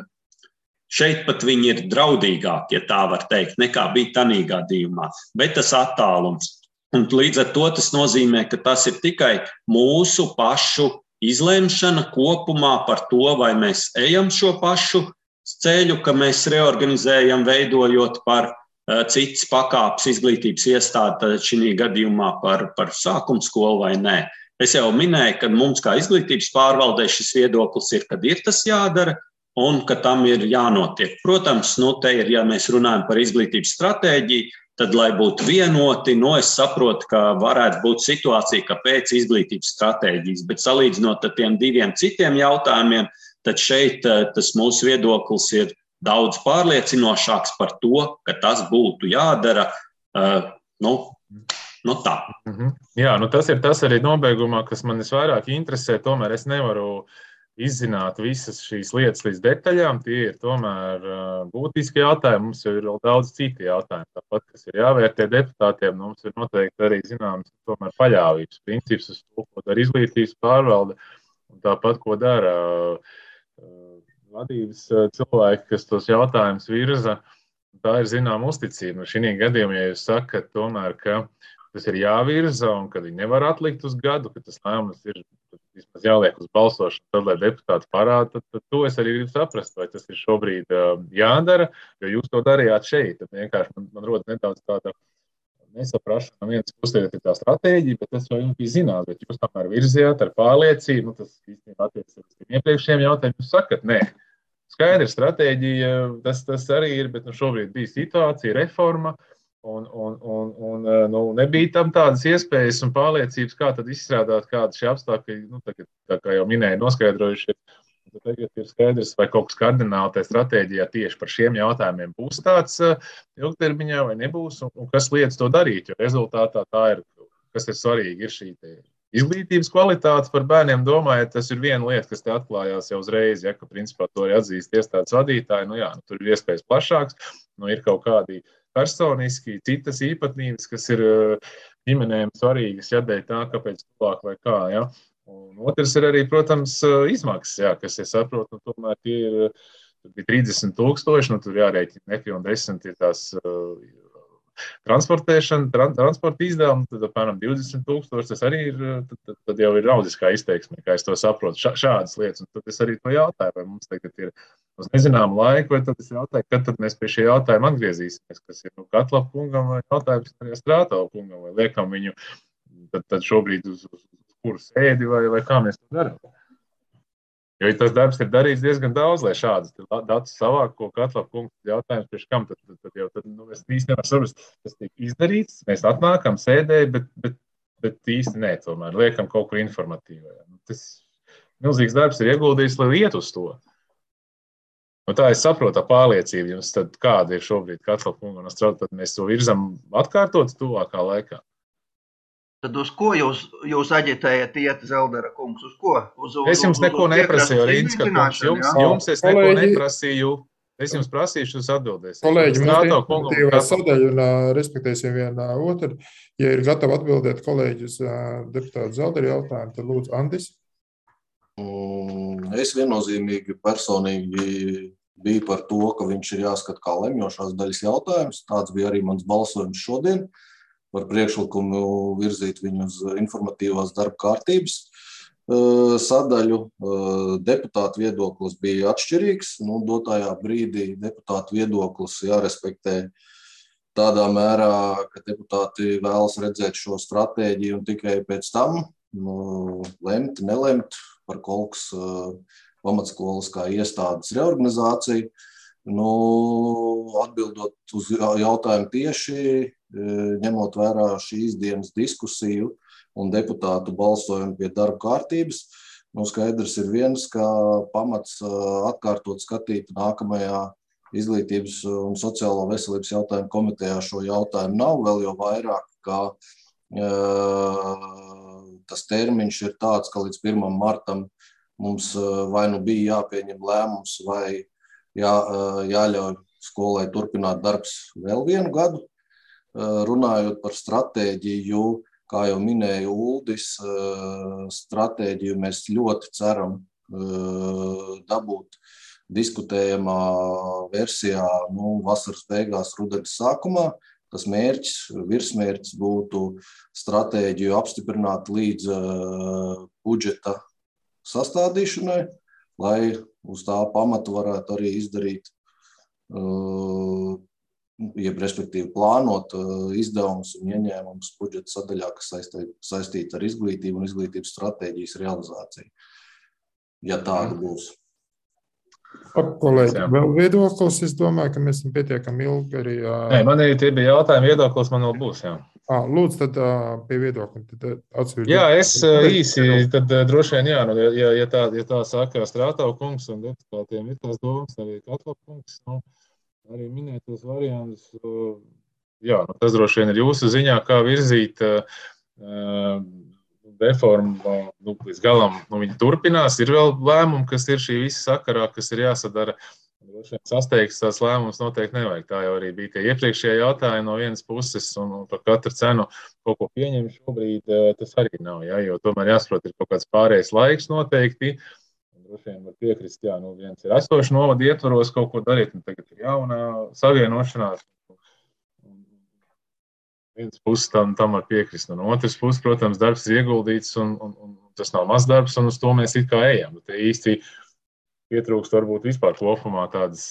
[SPEAKER 2] šeit pat viņi ir draudīgāki, ja tā var teikt, nekā bija tanī gadījumā, bet tas attālums. Un līdz ar to tas nozīmē, ka tas ir tikai mūsu pašu izlemšana kopumā par to, vai mēs ejam šo pašu ceļu, ka mēs reorganizējam, veidojot par cits pakāpes izglītības iestāde šī gadījumā par, par sākuma skolu vai nē. Es jau minēju, ka mums kā izglītības pārvaldē šis viedoklis ir, kad ir tas jādara un ka tam ir jānotiek. Protams, nu, te ir, ja mēs runājam par izglītības stratēģiju, tad, lai būtu vienoti, nu, es saprotu, ka varētu būt situācija, ka pēc izglītības stratēģijas, bet salīdzinot ar tiem diviem citiem jautājumiem, tad šeit tas mūsu viedoklis ir daudz pārliecinošāks par to, ka tas būtu jādara, uh, nu, nu tā.
[SPEAKER 6] Mm-hmm. Jā, nu tas ir tas arī nobeigumā, kas man visvairāk interesē. Tomēr es nevaru izzināt visas šīs lietas līdz detaļām. Tie ir tomēr uh, būtiski jautājumi. Mums jau ir vēl daudz citu jautājumu. Tāpat, kas ir jāvērtē deputātiem, mums ir noteikti arī zināms tomēr paļāvības princips uz to, ko dara izglītības pārvalde un tāpat, ko dara uh, vadības cilvēki, kas tos jautājumus virza, tā ir zināma uzticība. Šī gadījumā, ja jūs sakat tomēr, ka tas ir jāvirza un ka viņi nevar atlikt uz gadu, ka tas lēmums ir vismaz jāliek uz balsošanu, tad, lai deputāti parāda, tad, tad to es arī gribu saprast, vai tas ir šobrīd uh, jādara, jo jūs to darījāt šeit. Tad vienkārši man, man rodas nedaudz tāda nesaprašana. No vienas puses ir tā stratēģija, bet tas jau jums bija zināms, bet jūs tomēr virzījāt ar pārliecību, nu, tas īstenībā attiecas uz iepriekšējiem jautājumiem, jūs sakat, nē. Skaidra stratēģija, tas, tas arī ir, bet nu, šobrīd bija situācija, reforma, un, un, un, un nu, nebija tam tādas iespējas un pārliecības, kā tad izstrādāt kādi šie apstākļi, nu, tagad, tā kā jau minēju, noskaidrojušies. Tagad ir skaidrs, vai kaut kas kardināli tajā stratēģijā tieši par šiem jautājumiem būs tāds ilgtermiņā vai nebūs, un, un kas lietas to darīt, jo rezultātā tā ir, kas ir svarīgi, ir šī te izglītības kvalitātes par bērniem domājot, tas ir viena lieta, kas te atklājās jau uzreiz, ja, ka principā to arī atzīst iestādes vadītāji, nu jā, nu, tur ir iespējas plašāks, nu ir kaut kādi personiski, citas īpatnības, kas ir ģimenēm svarīgas, ja dēļ tā, kāpēc tuvāk vai kā, ja. Un otrs ir arī, protams, izmaksas, jā, kas, ja saprotu, nu, tomēr tie ir, tur bija trīsdesmit tūkstoši, nu tur jārēķina nepiln desmit ir tās transportēšana, transporta izdevumi, tad apmēram divdesmit tūkstoši, tas arī ir, tad, tad jau ir naudiskā izteiksme, kā es to saprotu, Šā, šādas lietas. Un tad es arī to jautāju, vai mums tagad ir uz nezināmu laiku, vai tad es jautāju, kad tad mēs pie šī jautājuma atgriezīsimies, kas ir nu, Katlapa kungam vai jautājums arī Strātova kungam, vai liekam viņu tad, tad šobrīd uz, uz, uz kuru sēdi, vai, vai kā mēs to darām. Jo tas darbs ir darīts diezgan daudz, lai šādas datus savāk, ko Katlapa kungs jautājums priekš kam, tad, tad, tad jau tad, nu, es īsti nevaru saprast, tas tiek izdarīts, mēs atnākam, sēdēji, bet, bet bet īsti nē, tomēr liekam kaut kur informatīvajā. Tas milzīgs darbs ir ieguldījis, lai iet uz to. Nu, tā es saprotu tā pārliecību jums, tad kāda ir šobrīd Katlapa kunga un Astrauta, tad mēs to virzam atkārtot tuvākā laikā.
[SPEAKER 3] Tad uz ko jūs, jūs aģitējat iet, Zeldera kungs? Uz ko? Uz, uz,
[SPEAKER 6] es jums neko neprasīju, Rīnska kungs. Jums, jums es neko
[SPEAKER 1] Kolēģi,
[SPEAKER 6] neprasīju. Es jums prasīšu, jūs atbildēsiet.
[SPEAKER 1] Kolēģi, mums ir
[SPEAKER 6] Strāto kungu un
[SPEAKER 1] informatīvā
[SPEAKER 6] Katlapa.
[SPEAKER 1] sadaļa un ā, respektēsim vienu otru. Ja ir gatavi atbildēt kolēģi uz ā, deputātu Zeldera jautājumu, tad lūdzu Andis.
[SPEAKER 9] Mm, Es viennozīmīgi personīgi biju par to, ka viņš ir jāskat kā lemjošās daļas jautājums. Tāds bija arī mans balsojums šodien par priekšlikumu virzīt viņu uz informatīvās darba kārtības eh, sadaļu. Eh, Deputātu viedoklis bija atšķirīgs. Nu, dotajā brīdī deputātu viedoklis jārespektē tādā mērā, ka deputāti vēlas redzēt šo stratēģiju un tikai pēc tam nu, lemt, nelemt par Kolkas uh, pamatskolas kā iestādes reorganizāciju. Nu, atbildot uz jautājumu tieši, ņemot vērā šīs dienas diskusiju un deputātu balsojumu pie darba kārtības, nu, skaidrs ir viens, ka pamats uh, atkārtot skatīt nākamajā Izglītības un sociālo veselības jautājumu komitejā šo jautājumu nav, vēl jau vairāk, kā tas termiņš ir tāds, ka līdz pirmam martam mums vai nu bija jāpieņem lēmums, vai jā, jāļauj skolai turpināt darbs vēl vienu gadu. Runājot par stratēģiju, kā jau minēja Uldis, stratēģiju mēs ļoti ceram dabūt diskutējamā versijā nu, vasaras beigās, rudenes sākumā. Tas mērķis, virsmērķis būtu stratēģiju apstiprināt līdz uh, budžeta sastādīšanai, lai uz tā pamata varētu arī izdarīt, uh, jeb respektīvi plānot uh, izdevumus un ieņēmumus budžeta sadaļā, kas saistīta ar izglītību un izglītības stratēģijas realizāciju, ja tāda būs.
[SPEAKER 1] Kolēģi, vēl viedoklis, es domāju, ka mēs esam pietiekami ilgi arī...
[SPEAKER 6] Nē, man arī tie bija jautājumi, viedoklis man vēl būs, jā.
[SPEAKER 1] À, lūdzu, tad pie viedokļa. Tad atsevišķi...
[SPEAKER 6] Jā, es īsi, tad droši vien, jā, nu, ja, ja, tā, ja tā saka Strātau kungs un deputātiem ir tās domas, arī Katlapa kungs, nu, arī minētos variantus, jā, nu, tas droši vien ir jūsu ziņā, kā virzīt uh, reforma nu, līdz galam, nu, viņi turpinās, ir vēl lēmumi, kas ir šī visa sakarā, kas ir jāsadara. Sasteigts tās lēmumus noteikti nevajag. Tā jau arī bija tie iepriekšējie jautājumi no vienas puses, un, un par katru cenu kaut ko pieņem šobrīd, tas arī nav, ja, jo tomēr jāsaprot, ir kaut kāds pārējais laiks noteikti. Droši vien var piekrist, jā, nu, viens ir esošs novada ietvaros kaut ko darīt, un tagad ir jaunā savienošanās. Viens puses tam, tam var piekrist, un otrs puses, protams, darbs ir ieguldīts, un, un, un tas nav maz darbs, un uz to mēs it kā ejam. Te īsti pietrūkst varbūt vispār kopumā tādas,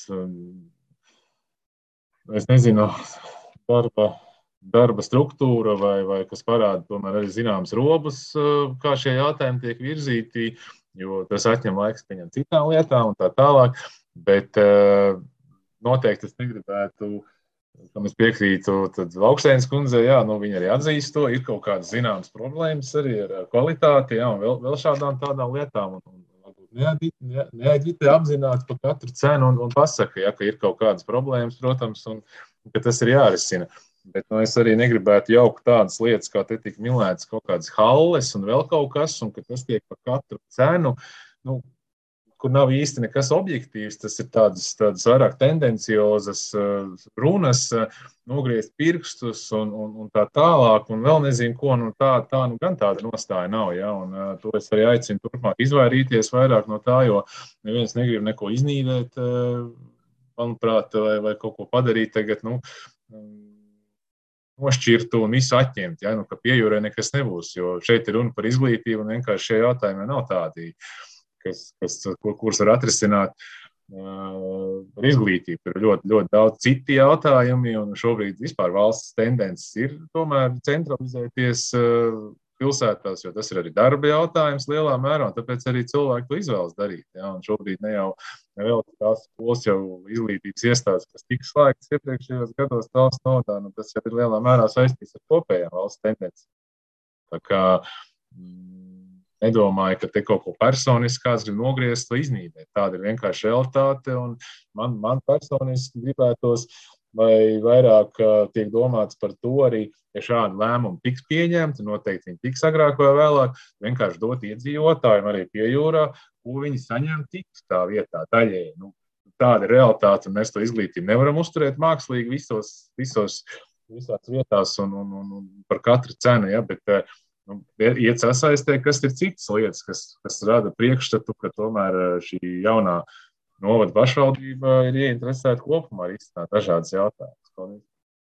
[SPEAKER 6] es nezinu, darba, darba struktūra, vai, vai kas parāda tomēr arī zināmas robas, kā šie jautājumi tiek virzīti, jo tas atņem laiks pieņem citām lietām un tā tālāk, bet noteikti es negribētu, kam es piekrītu, tad Augstēnas kundzei, jā, nu viņi arī atzīst to, ir kaut kādas zināmas problēmas arī ar kvalitāti, jā, un vēl, vēl šādām tādām lietām, un, un neagitē apzināti par katru cenu un, un pasaka, ja, ka ir kaut kādas problēmas, protams, un ka tas ir jārisina. Bet nu, es arī negribētu jaukt tādas lietas, kā te tik minētas kaut kādas halles un vēl kaut kas, un ka tas tiek par katru cenu, nu, kur nav īsti nekas objektīvs, tas ir tādas, tādas vairāk tendenciozas uh, runas, uh, nogriezt pirkstus un, un, un tā tālāk, un vēl nezinu ko, nu tā, tā nu gan tāda nostāja nav, ja, un uh, to es arī aicinu turpmāk izvairīties vairāk no tā, jo neviens negrib neko iznīdēt, uh, manuprāt, vai, vai kaut ko padarīt tagad, nu, um, nošķirtu un visu atņemt, ja, nu, ka pie jūrē nekas nebūs, jo šeit ir runa par izglītību un vienkārši šie jautājumi nav tādi, kas, kas, kur, kurus var atrisināt uh, ar izglītību. Tur ir ļoti, ļoti daudz citi jautājumi, un šobrīd vispār valsts tendences ir tomēr centralizēties uh, pilsētās, jo tas ir arī darba jautājums lielā mērā, un tāpēc arī cilvēki to izvēlas darīt. Ja? Un šobrīd ne jau ne vēl tās skolas jau izglītības iestādes, kas tika slēgtas iepriekšējos gados valsts naudā, nu tas jau ir lielā mērā saistīts ar kopējām valsts tendencēm. Tā kā nedomāju, ka te kaut ko personiski kāds grib nogriezt vai iznīdēt. Tāda ir vienkārši realitāte, un man, man personiski gribētos, vai vairāk tiek domāts par to arī, ja šādi lēmumi tiks pieņemti, noteikti viņi tiks agrāk vai vēlāk, vienkārši dot iedzīvotājiem arī pie jūrā, ko viņi saņem tiks tā vietā daļēji. Nu, tāda ir realitāte, un mēs to izglītību nevaram uzturēt mākslīgi visos, visos, visās vietās un, un, un, un par katru cenu, ja, bet nu, iet sasaistē, kas ir citas lietas, kas, kas rada priekšstatu, ka tomēr šī jaunā novada pašvaldība ir ieinteresēta kopumā arī izstāstīt dažādas jautājumus.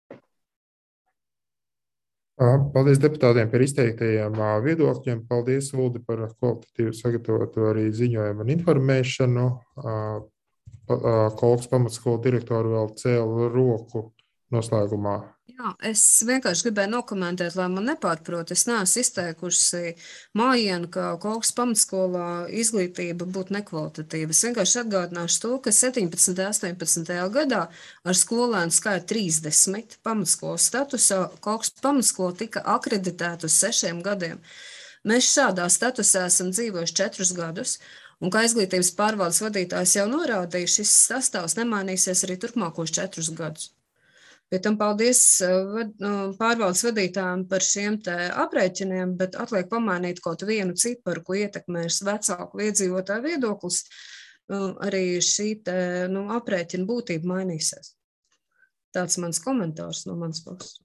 [SPEAKER 1] Paldies deputātiem par izteiktajiem viedokļiem. Paldies, Uldi, par kvalitatīvu sagatavotu arī ziņojumu un informēšanu. Kolkas pamatskolu direktoru vēl cēla roku noslēgumā.
[SPEAKER 5] Jā, es vienkārši gribēju nokomentēt, lai man nepārprot. Es neesmu izteikusi mājienu, ka Kolkas pamatskolā izglītība būtu nekvalitatīva. Es vienkārši atgādināšu to, ka septiņpadsmitajā un astoņpadsmitajā gadā ar skolēnu skaitu trīsdesmit pamatskolas statusā Kolkas pamatskola tika akreditēta uz sešiem gadiem. Mēs šādā statusā esam dzīvojuši četrus gadus. Un kā izglītības pārvaldes vadītājs jau norādīja, šis sastāvs nemainīsies arī turpmākos četrus gadus. Pēc tam paldies pārvaldes vadītājiem par šiem te aprēķiniem, bet atliek pamainīt kaut vienu ciparu, ko ietekmēs vecāku iedzīvotāju viedoklis, arī šī te, nu, aprēķina būtība mainīsies. Tāds mans komentārs no manas puses.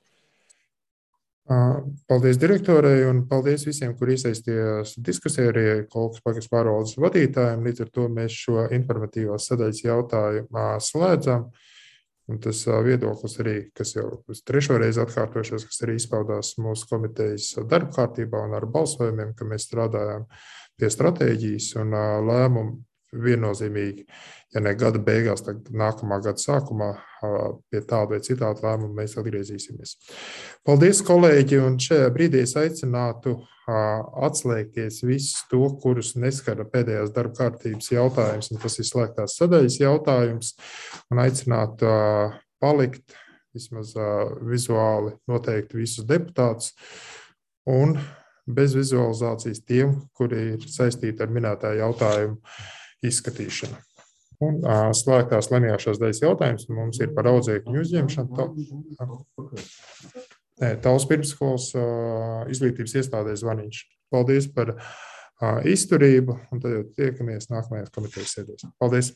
[SPEAKER 1] Paldies direktorei un paldies visiem, kur iesaistījās diskusijā, arī Kolkas pagasts pārvaldes vadītājiem. Līdz ar to mēs šo informatīvās sadaļas jautājumu slēdzam. Un tas viedoklis arī, kas jau trešo reizi atkārtošos, kas arī izpaudās mūsu komitejas darba kārtībā un ar balsojumiem, ka mēs strādājām pie stratēģijas un lēmumu viennozīmīgi, ja ne gada beigās, tad nākamā gada sākumā pie tāda vai citāda lēmuma mēs atgriezīsimies. Paldies, kolēģi, un šajā brīdī es aicinātu atslēgties visus to, kurus neskara pēdējās darba kārtības jautājums, un tas ir slēgtās sadaļas jautājums, un aicinātu palikt vismaz vizuāli noteikti visus deputātus, un bez vizualizācijas tiem, kuri ir saistīti ar minētā jautājumu izskatīšanu. Un uh, slēgtās lemjāšās daļas jautājums mums ir par audzēkņu uzņemšanu. Nē, Taulas pirmsskolas uh, izglītības iestādē Zvaniņš. Paldies par uh, izturību, un tad jau tiekamies nākamajās komitejas sēdēs. Paldies!